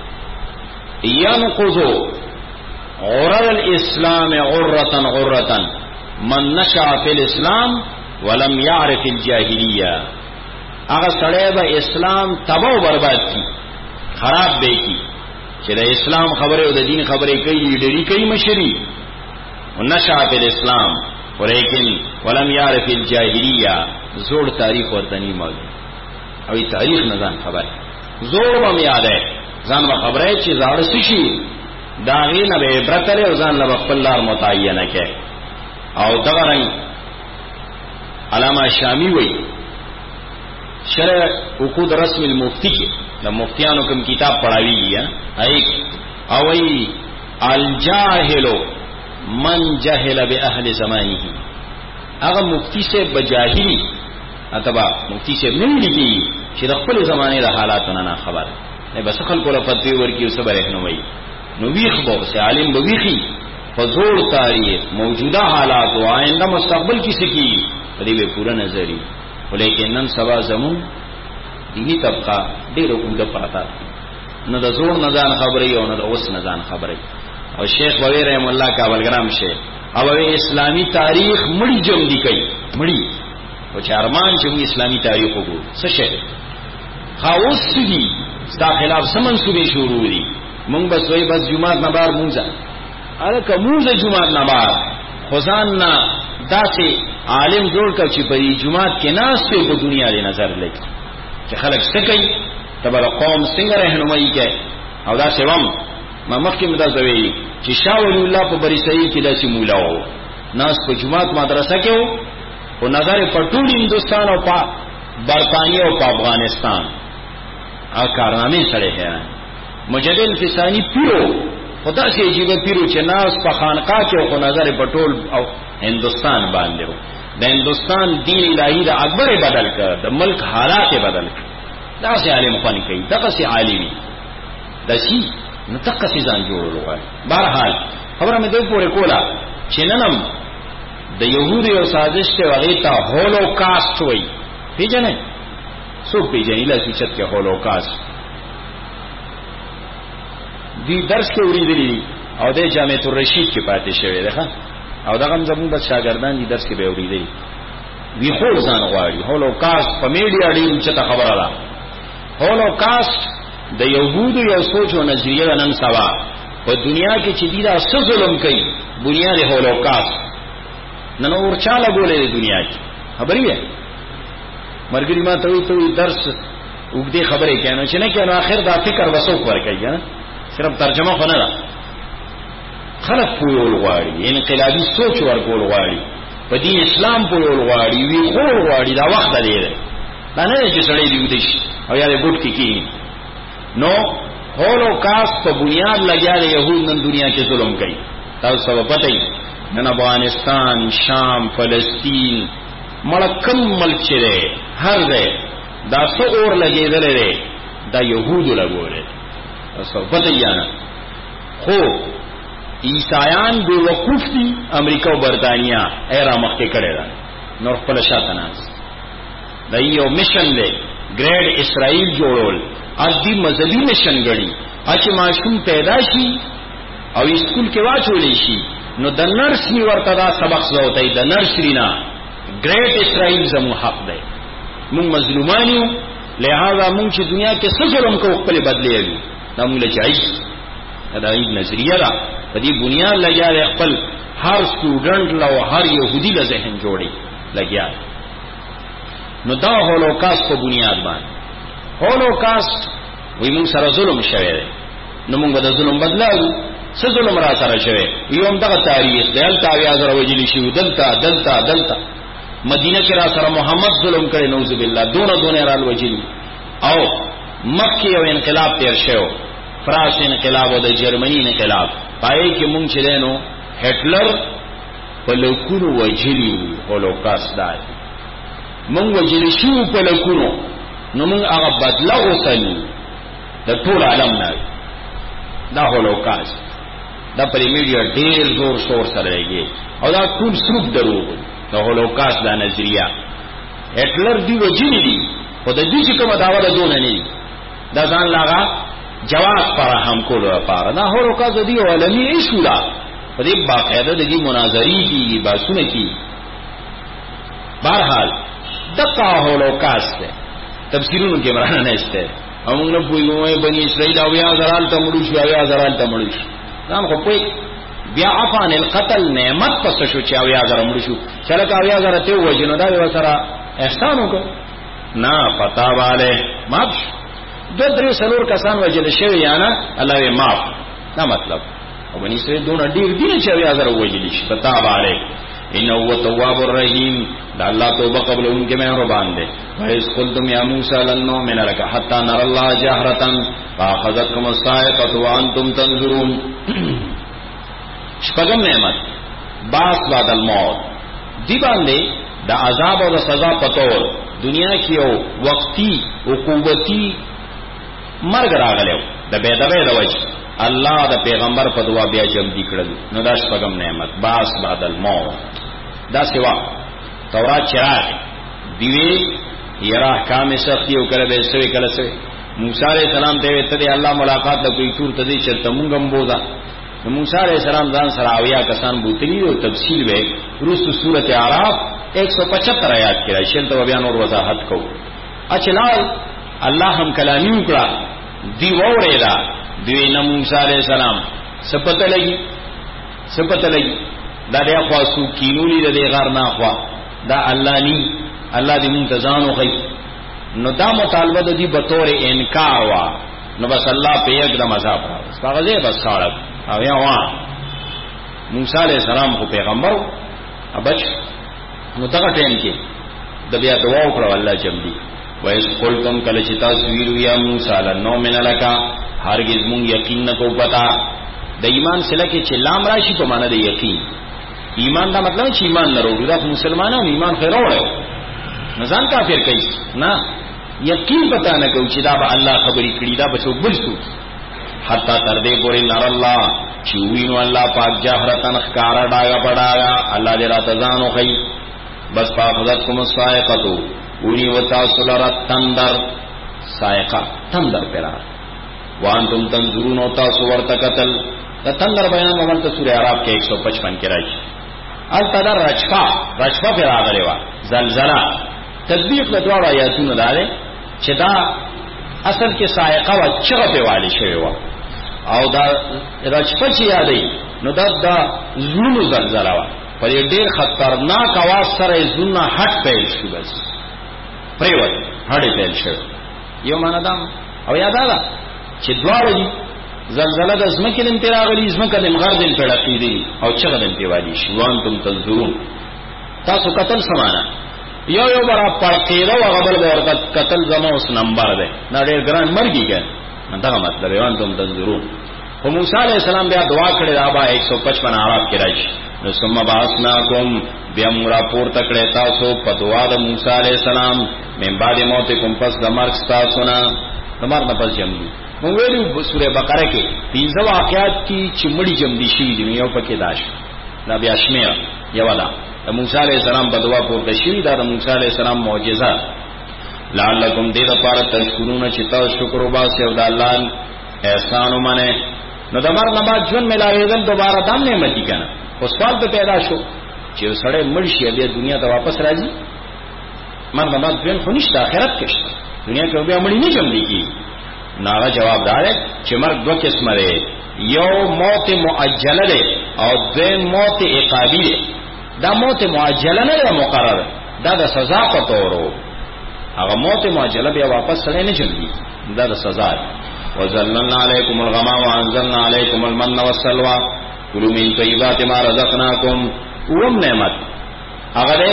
S1: ينقضوا عرى الاسلام عرة عرة من نشأ في الاسلام ولم يعرف الجاهليه هغه سړی به اسلام تباہ برباد کی خراب به کی چې د اسلام خبره او د دین خبره کوي ډېری کوي مشري ونشأ في الاسلام ولیکن ولم يعرف الجاهليه زوړ تاریخ ورته نه معلوم او تاریخ نه ځان خبر زوړ هم یاد ہے ځان به خبره چې زاړه شي دا غینه به عبرت لري او ځان له خپل لار متعینه کړي او دغه رنګ علامه شامی وایي شرع عقود رسم المفتی کې د مفتیانو کوم کتاب پڑھاوی ہے ایک او ای الجاهل من جهل باهل زمانه هغه مفتی سے بجاهلی اتبا مفتی سے نه لګي چې د خپل زمانه د حالاتونو نه خبر نه بس خلکو له فتوی ورکی او صبر رهنمایي نو ویخ به سه عالم به ویخي فزور تاریخ موجوده حالات او آئنده مستقبل کی سکی دې به پورا نظری ولیکن نن سبا زمون دینی طبقه ډیره کوده پراته نه د زور نه ځان خبرې او نه د اوس نه ځان خبرې او شیخ ووی رحم الله کابلګرام شه او اسلامی تاریخ مړی جوړ دی کوي مړی او چارمان چې اسلامی تاریخ وګورو څه شي خاوس دي دا خلاف سمن سوي شروع دي مونږ بس وای بس جمعه نه بار مونږه اره کومه جمعه نه بار خدان نه داسې عالم جوړ کړ چې په جمعه کې ناس په دنیا لري نظر لګي چې خلک څه کوي تبر قوم څنګه رهنمایي کوي او دا سوم ما مخکې مدازوي چې شاه ولی الله په بری صحیح کې داسې مولا وو ناس په جمعه مدرسه کې وو او نظر په ټول هندستان او په برطانیه او په افغانستان ا کارنامې سره هه مجدد فسانی پیرو خدا سي عجیب پیرو چې ناس په خانقاه کې او نظر په ټول او هندستان باندې وو د هندستان دین الهی د اکبر بدل کړ د ملک حالات بدل کړ دا سي عالم خونی کوي دا سي عالمي دسی نو تقسی ځان جوړول غواړي بهرحال خبره مې دوی پورې کوله چې ننم د يهودي او سازش ته وغي ته هولوکاست وای پیژنې څو پیژنې لا چې چت کې هولوکاست دی درس کې وریدلی او د جامعه الرشید کې پاتې شوی ده او دا هم زموږ د شاګردان دي درس کې به وریدلی وی خو ځان غواړي هولوکاست په میډیا ډیر چې خبره ده هولوکاست د يهودو یو سوچ او نظریه نن سبا په دنیا کې چې دیدا څه ظلم کوي بنیاد هولوکاست نن ورچاله بوله د دنیا کې خبرې ده مرګري ما ته وی ته درس وګدي خبرې کینو چې نه کینو اخر دا فکر وسوک ورکړي نه صرف ترجمه خو نه ده خلق پویول غواړي انقلابی سوچ ورکول غواړي په دین اسلام پویول غواړي وی خور غواړي دا وخت دی دا نه چې سړی دی ودی او یا ګډ کې کی نو هولوکاست په بنیاد لګیا د يهود نن دنیا کې ظلم کوي تاسو په پته یې نن افغانستان شام فلسطین ملکم ملک چره هر ځای دا څو اور لګیدل لري دا يهودو لګولې تاسو پته یې نه خو عیسایان بے وقوف دي امریکا او برتانیا ایرا مخکې کړي دا نور خپل شاته ناس دا یو میشن دی ګریډ اسرائیل جوړول ادي مذهبي مشن غړي چې ماشوم پیدا شي او اسکول کې واچولې شي نو د نرسري ورته دا سبق زوتای د نرسري نه ګریټ اسرائیل زمو حق دی موږ مظلومانیو لہذا موږ چې دنیا کې څه ظلم کوو خپل بدلېلو دا موږ له چایي دا ای نظریه را په دې بنیاد لګیا خپل هر سټوډنټ له هر يهودي له ذهن جوړي لګیا نو دا هولوکاست په بنیاد باندې هولوکاست وی موږ سره ظلم شوی دی نو موږ به د ظلم بدلاو څه ظلم را سره شوی یو هم دغه تاریخ دلته بیا زره وجلی شي دلته دلته دلته مدینه کې را سره محمد ظلم کړي نعوذ بالله دونه دونه را وجلی او مکه یو انقلاب تیر شو فرانس انقلاب او د جرمنی انقلاب پای کې موږ چلینو هټلر په لکونو وجلی هولوکاست دی موږ وجلی شو په لکونو نو موږ هغه بدلا وسنو د ټول عالم نه دا هولوکاست دا په میډیا ډیر زور شور سره لګي او دا ټول سروپ درو د هولوکاست دا نظریه هټلر دی وجلی دی او د دې چې کومه داوا ده دونه نه دا ځان لاغه جواز پر هم کولو لپاره دا هولوکاست دی عالمي ایشو ده په دې باقاعده د دې مناظرې کیږي باسونه کیږي بهرحال دغه هولوکاست ده تفسیرونو کې مرانه نه استه موږ نه پوهیږو بني اسرائیل او یا زرال ته مړو شو یا زرال ته مړو شو دا خو په بیا افان القتل نعمت پس شو چې او یا زرال مړو شو چله کا یا زرال ته وجنو دا یو سره احسان وکړه نه پتا والے معاف دو درې سلور کسان وجل شوی یا نه الله یې معاف دا مطلب او بني اسرائیل دون ډیر دي چې یا زرال وجلی شي پتا والے انه هو تواب الرحیم دا الله توبه قبل انکه مهربان دے وایس قلتم یا موسی لن نؤمن لك حتى نرى الله جهرة فاخذتكم الصاعقة وانتم تنظرون شپږم نعمت باس بعد الموت دی باندې دا عذاب او سزا پتور دنیا کې یو وقتی عقوبتی مرګ راغلو د بيدوي د وجه الله د پیغمبر په دعا بیا جمع دي کړل نو دا شپږم نعمت باس بعد الموت دا سوا تورات چراغ دیوی یرا احکام سختی او کله به سوي کله سوي موسی عليه السلام ته ته الله ملاقات د کوئی تور ته دي چې تمونګم بوزا موسی عليه السلام ځان سره اویا کسان بوتلی او تفصیل به روس سورته اعراف ایک سو پچہتر آیات کې راځي ته بیان او وضاحت کو اچلال الله هم کلامی وکړه دی وریدا دی نو موسی عليه السلام سپته لګي سپته لګي دا د اخواسو کینولی د غار نه اخوا دا الله ني الله دې مونږ ځانو کوي نو دا مطالبه د دې به تور انکار وا نو بس الله په یک د مذهب راوس هغه بس ساړه او یا وا موسی عليه السلام کو پیغمبر ابچ نو دا ټیم کې د بیا دعا وکړه الله جمدی وایس قلتم کله چې تاسو ویلو یا موسی لنو من لکا هرگز مونږ یقین نه کو پتا د ایمان سره کې چې لام راشي په معنا د یقین ایمان دا مطلب چې ایمان نه وروړو دا مسلمانانو ایمان خیر وروړو نزان کافر کوي نه یقین پتا نه کوي چې دا به الله خبرې کړي دا به څوک بل څوک حتا تر دې پورې نار الله چې وینو الله پاک جهرتن ښکارا ډاګه پډاګه الله دې رات ځانو کوي بس پاکذات کوم سائقتو ونی وتا سلر تندر سائقه تندر پیرا وانتم تنظرون او تاسو ورته قتل دا تندر بیان موږ ته سورہ اعراف کې ایک سو پچپن کې راځي ال تدر رجفا رجفا پر راغلی وا زلزلہ تطبیق د دوه آیاتونو داله چې دا اصل کې سائقه وا چغه په والی شوی وا او دا رجفا چې یادې نو دا د زونو زلزلہ وا په ډېر خطرناک आवाज سره زونه هټ پیل شو بس پریوت هټ پیل شو یو معنا دا او یاد آلا چې دواړه دي زلزلہ د زمکه لم پیراغلی زمکه د مغرض پیړقې دي او چغه د پیوالي شوان تم تنظرون تاسو قتل سمانا یو یو برا پړکېرو هغه بل ورته قتل زمو اوس نمبر ده دا ډېر ګران مرګي ګر دا مطلب یوان تم تنظرون خو موسی علیہ السلام بیا دعا کړې دا با ایک سو پچپن عرب کې راځي نو ثم باسناکم بیا مورا پور تکړه تاسو په دعا د موسی علیہ السلام من بعد موت کوم پس د مرګ تاسو نه نمبر نه پس جمع مونږ ویلو سورہ بقره کې پنځه واقعات کې چې مړي جمع دي شي دی یو پکې داش دا بیا شمیر یو دا د موسی علیہ السلام په دعا پورته شي دا د موسی علیہ السلام معجزه لعلکم دې لپاره تشکرون چې تاسو شکر وباسئ او د الله احسان ومنه نو د مرګ نه بعد ژوند ملاویدل دوباره دام نعمت دي کنه اوس سوال ته پیدا شو چې سړی مړ شي بیا دنیا ته واپس راځي مرګ نه بعد ژوند خو نشته آخرت کې شته دنیا کې بیا مړی نه جمع دي ناغه جواب دار چې مرګ دوه قسمه ده یو موت مؤجله ده او دویم موت عقابی ده دا موت مؤجله نه مقرره دا د سزا په تورو هغه موت مؤجله بیا واپس سره نه چلي دا د سزا وزللنا علیکم الغمام وانزلنا علیکم المن والسلوى کلوا من طیبات ما رزقناکم وم نعمت هغه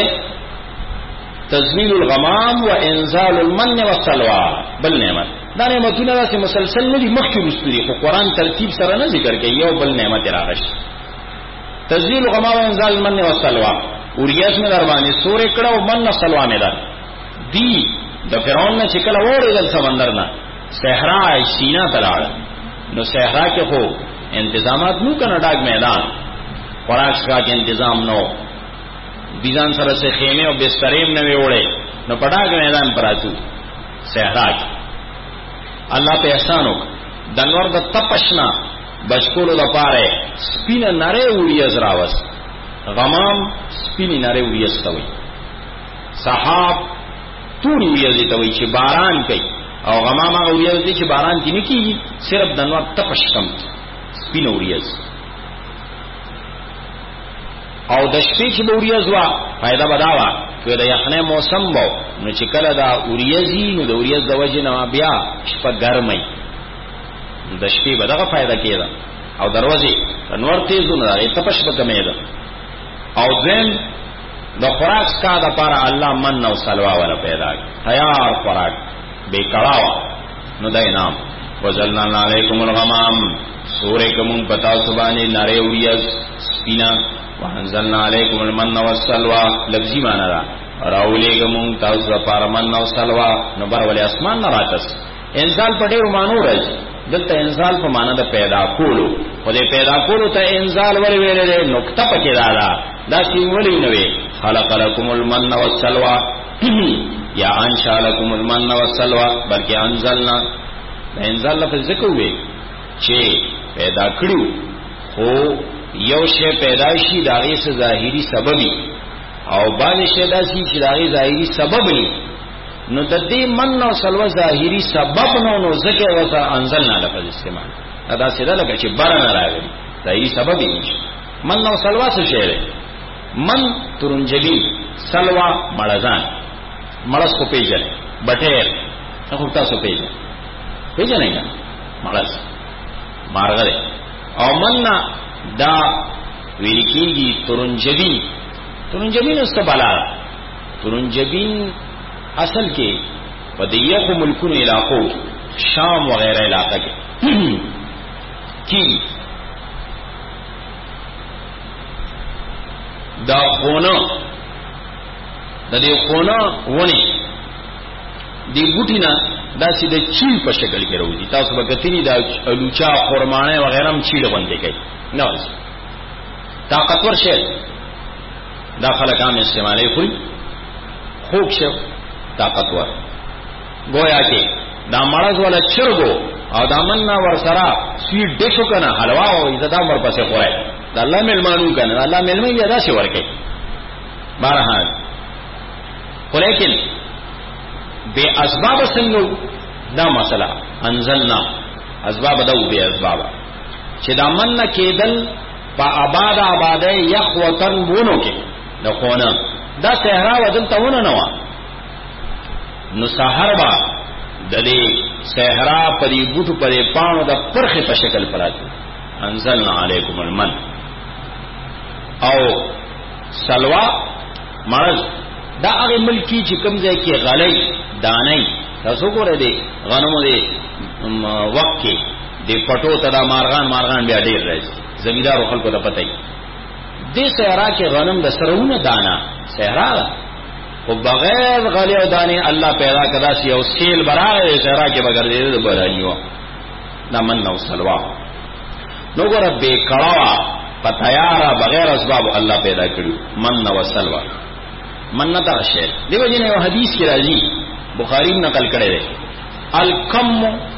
S1: تزویل الغمام وانزال المن والسلوى بل نعمت دا نعمتونه داسې مسلسل نه دي مخکې مستوري خو قرآن ترتیب سره نه ذکر کوي یو بل نعمت راغش تزویل الغمام وانزال المن والسلوى اوریاس مې در باندې سورې کړه او من والسلوى مې در دی د فرعون نه چې کله وړل سمندر نه صحرا سینا تلاړ نو صحرا کې خو انتظامات نو کنه ډاګ میدان خوراک کا کې تنظیم نو بیزان سره سه خیمه او بستریم نه وړي نو پډاګ میدان پراتو صحرا کې الله په احسان وک د نور د تپشنا بچکولو د پاره سپینه نره وړي ازراوس غمام سپینه نره وړي استوي صحاب توري وړي ته وي چې باران کوي او غمام هغه وړي چې باران کې نه کیږي صرف د نور تپش کم سپینه وړي او د شپې چې وړي ازوا فائدہ بداوا که د یخنه موسم وو نو چې کله دا اوریزي نو د اوریز د وجه نه بیا شپه ګرمي د شپې به دغه فائدہ کېده او دروازه انور تیزونه راځي تپش به کمې ده او ځین د خوراک کا د پاره الله من او سلوا ولا پیدا تیار خوراک به کړهوا نو دای نام وزلنا علیکم الغمام سورې کوم پتا سبانه ناره اوریز سپینا وانزلنا علیکم المن والسلوى لفظی معنی را راولیگمون تاسو لپاره من او سلوا نو بر ولی اسمان نه راتس انزال په ډېر مانو راځي دلته انزال په معنا د پیدا کولو خو دې پیدا کولو ته انزال ولې ویلې نقطه پکې راځه دا سی ولې نه وي خلق لكم المن والسلوى یا انشاء لكم المن والسلوى بلکې انزلنا انزال لفظ ذکر وي چې پیدا کړو خو یو شی پیدا شي داغه څه ظاهري سببي او باندې شی داسي چې داغه ظاهري سبب نه نو د دې من او سلوى ظاهري سبب نو نو ذکر وسه انزلنا لفظ استعمال ادا سیدا لکه چې بار نه راغلی ظاهري سبب یې من او سلوى څه شی دی من ترنجبی سلوى مړزان مړس کو پیژنې بټیر هغه تاسو پیژنې پیژنې نه مړس مارغه او مننا دا ویل کیږي ترنجبین ترنجبین استبالا ترنجبین اصل کې په دغه ملکونو علاقو شام وغیرہ علاقہ کې کی دا خونه د دې خونه ونی دی بوټینا دا چې د چیل په شکل کې راوځي تاسو به کتنی دا الوچا خرمانه وغیرہ هم چیل باندې کوي نه طاقتور شی دا خلک عام استعمالي خوري خوب شو طاقتور گویا کې دا مرز ولا چرګو او دا مننا ور سره سویټ ډیشو کنه حلوا او عزت امر پسې خورای دا الله ملمانو کنه الله ملمن یې دا شی ورکي بهرحال ولیکن بے اسباب څنګه دا مسله انزلنا اسباب دا بے اسباب چې دا من کېدل په آباد آباده یخ وطن وونو کې د خونه دا صحرا ودل تهونه نه و نو سحر با د دې صحرا پرې بوټو پرې پانو د پرخه په شکل پراته انزلنا علیکم المن او سلوا مرز دا هغه ملکی چې کوم ځای کې غلې دانې تاسو ګورئ دي غنمو دي وخت کې د پټو تدا مارغان مارغان بیا ډیر راځي زمیدار خلکو ته پته ای دې صحرا کې غنم د سرونه دانا صحرا او بغیر غلې او دانې الله پیدا کړا سی او سیل برابر صحرا کې بغیر دې د برانیو دا من نو سلوا نو ګره به کړه پتايارا بغیر اسباب الله پیدا کړو من نو سلوا من نه دا شی دیو جن یو حدیث کې راځي بخاری نقل کړی دی الکم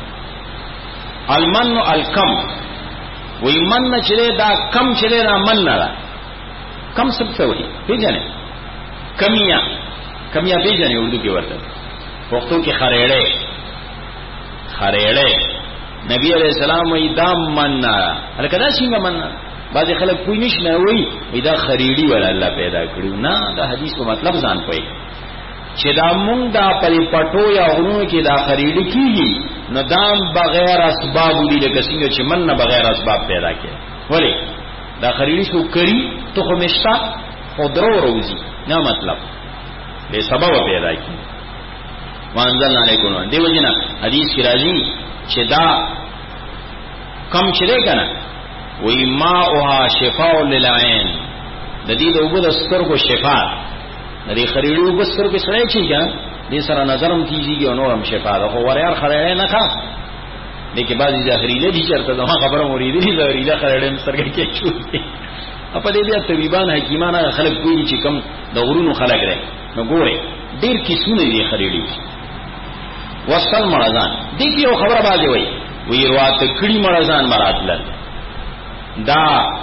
S1: المن الکم وی من چره دا کم چره دا من نه کم څه څه وایي پیژنې کمیا کمیا پیژنې اردو کې ورته پښتو کې خړېړې خړېړې نبی علیہ السلام وی دا من نه هلکه دا څنګه من نه بعض خلک پوی نشنه وی وی دا خریړی ول الله پیدا کړو نه دا حدیث په مطلب ځان پوي چې دا مونږ دا پرې پټو یا غرونو کې دا خریړی کیږي نو دا بغیر اسباب دي لکه څنګه چې من نه بغیر اسباب پیدا کړي ولی دا خریړی شو کړی ته خو مشتا او درو روزي نه مطلب به سبب پیدا کړي وانزل علیکم دیو جنا حدیث کی راځي چې دا کم چره کنه وی ماءها شفاء للعين د دې د وګړو د سترګو شفاء د دې خریړو د سترګو سره چي ګان دې سره نظرم کیږي او نورم شفاء ده خو وريار خړې نه کا دې کې بعضي ظاهري دي چرته دا خبره مریدي دي ظاهري دا خړې سترګې کې چوتي په دې بیا طبيبان حکیمان خلک کوي چې کم د غرونو خلک لري نو ګوره ډېر کیسونه دي خریړي وصل مرزان دې کې یو خبره باندې وای وی روات کړي مرزان مراتل دا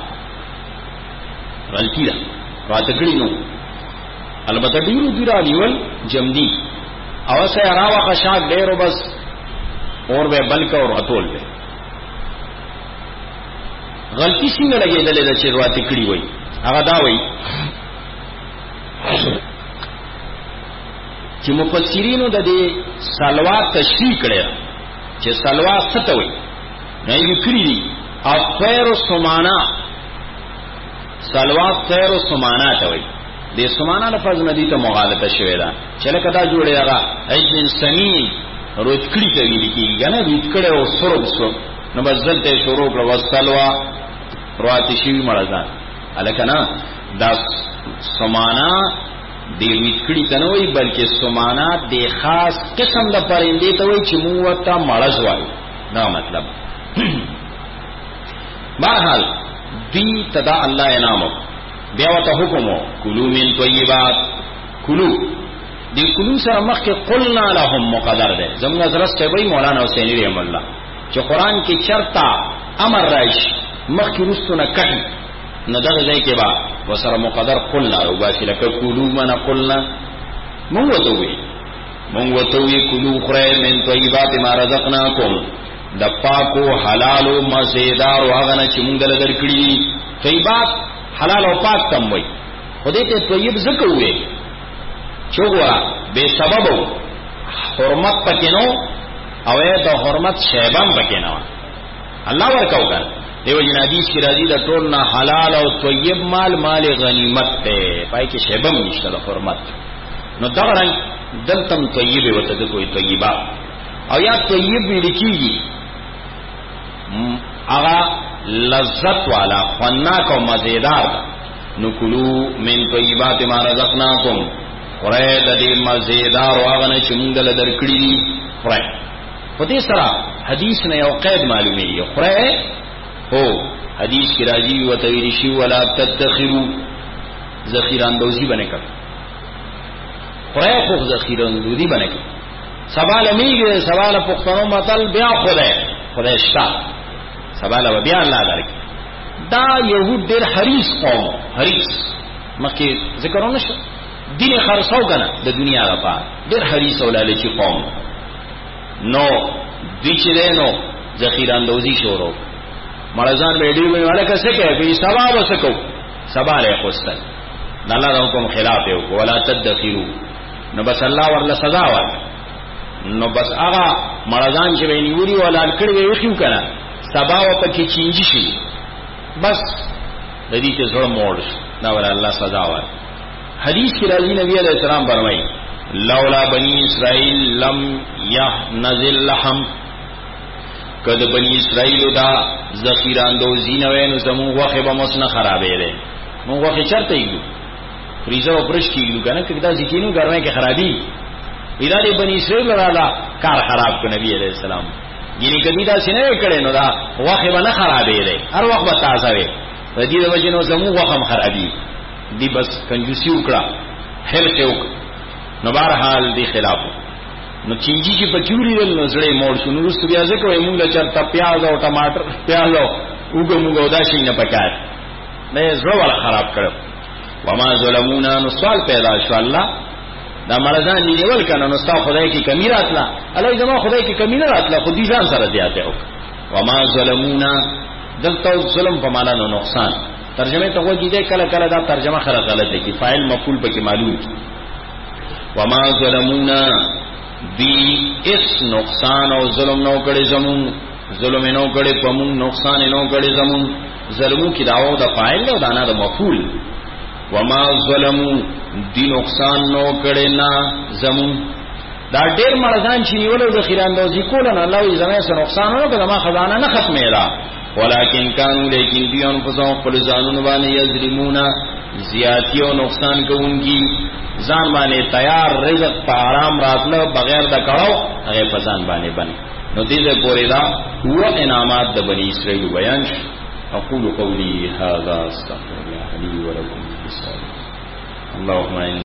S1: غلطی ده راته کړی نو البته ډیرو ډیرا نیول جمدی او سه راوه خشاک ډیرو بس اور به بلک اور اتول به غلطی څنګه لګیدلې د چې راته کړی وای هغه دا وای چې مفسرینو د دې سلوات تشریح کړي چې سلوات څه ته وای نه یې کړی دي اطیر سمانا سلوات طیر سمانا ته وای د سمانا لفظ ندی ته مغالطه شوی دا چې لکه دا جوړی هغه ایجن سمی روت کړي ته ویل کیږي کنه روت کړي او سرو سرو نو بزل ته شروع کړه وسلوا روات شي مرزان الکنا دا سمانا دی ویټکړي تنوي بلکې سمانات دی خاص قسم د پرندې ته وي چې موږ ته مړز وایو دا مطلب بهرحال دی تدا الله انعام بیا وته حکم کلو من طیبات کلو دی کلو سره مخکې قلنا لهم مقدر ده زموږ حضرت وی مولانا حسین رحم الله چې قران کې چرتا امر راشي مخکې رستونه کټي نو دغه ځای کې با وسره مقدر قلنا او باشي لکه کلو من قلنا مونږ وته وی مونږ وته وی کلو خره من طیبات ما رزقناکم د پاکو حلالو مزیدار هغه نه چې مونږ دل درکړي طیبات حلال او پاک تم وي خدای ته طیب زکه وي چوغورا بے سبب حرمت پکې نو او د حرمت شیبان پکې نو الله ورکاو کړ دیو جن حدیث کی راضی دا ټول نه حلال او طیب مال مال غنیمت ته پای کې شیبم نشته د حرمت نو دا رنګ دلتم طیب وته د کوئی طیبا او یا طیب لیکيږي اغا لذت والا خناک او مزیدار نو کلو من طیبات ما رزقناکم خورای د دې مزیدار واغه نه چې موږ له درکړي دي خورای په دې سره حدیث نه یو قید معلومیږي خورای هو حدیث کی راځي او تویل شي ولا تدخروا ذخیره اندوزی باندې کړ خورای خو ذخیره اندوزی باندې کړ سوال میږي سوال پښتنو متل بیا خورای خورای شتا سوال و بیا الله درک دا يهود ډېر حریص قوم حریص مکه ذکرونه شو دین خرڅاو کنه د دنیا لپاره ډېر حریص او لالچی قوم نو دوی چې نو ذخیره اندوزی شروع مړزان ویډیو مې ولا کسه کې به سبا وسکو سبا له خوستل الله د حکم خلاف یو ولا تدخروا نو بس الله ورله سزا ور نو بس هغه مړزان چې ویني ولا کړي وي خو کنه سبا و پکې چینجی شي بس د دې ته زړه موړ دا ور الله سزا ور حدیث کی راضی نبی علیہ السلام فرمائی لولا بنی اسرائیل لم ينزل لحم کد بنی اسرائیل دا ذخیره اندوزی نه وینو زمو واخه به مسنه خرابې ده مو واخه چرته یو فریزر او برش کیږي کنه کدا ځکینو ګرمه کې خرابي ادارې بنی اسرائیل رااله کار خراب کو نبی علیہ السلام ګینه کدی دا سینه کړي نو دا واخه به نه خرابې ده هر وخت به تازه وي په دې وجه نو زمو واخه خرابي دی بس کنجوسی وکړه هرڅه وک نو بهرحال دی خلاف نو چینجی چې پکیوري ول نو زړې موړ شنو رست بیا ځکه وای مونږ له چرته پیاز او ټماټر پیاز او وګ مونږ دا شي نه پکار نه زړه ولا خراب کړو وما ظلمونا نو سوال پیدا شو الله دا مرزان نیول کنه نو ستا خدای کی کمی راتلا الله زما خدای کی کمی نه راتلا خو دې ځان سره دیاته وک وما ظلمونا دلته ظلم په معنا نو نقصان ترجمه ته وګی دې کله کله دا ترجمه خره غلطه کی فاعل مفعول پکې معلوم کی وما ظلمونا دی اس نقصان او ظلم نو کړي زمون ظلم نو کړي پمون نقصان نو کړي زمون ظلمو کی داو د فاعل او دانا د مفعول وما ظلمو دی نقصان نو کړي نا زمون دا ډېر مرزان چې نیولو د خیراندوزی کول نه الله یې زمای سره نقصان نو کړه ما خزانه نه ختمه را ولكن كانوا لیکن دیون فزاو خپل ځانونه باندې یظلمون زیاتی او نقصان کوونکی ځان باندې تیار رزق په آرام راتلو بغیر د کړهو هغه په ځان باندې باندې نو دې ته پورې دا هو انعامات د بنی اسرائیل بیان شو اقول قولي هذا استغفر الله لي ولكم اللهم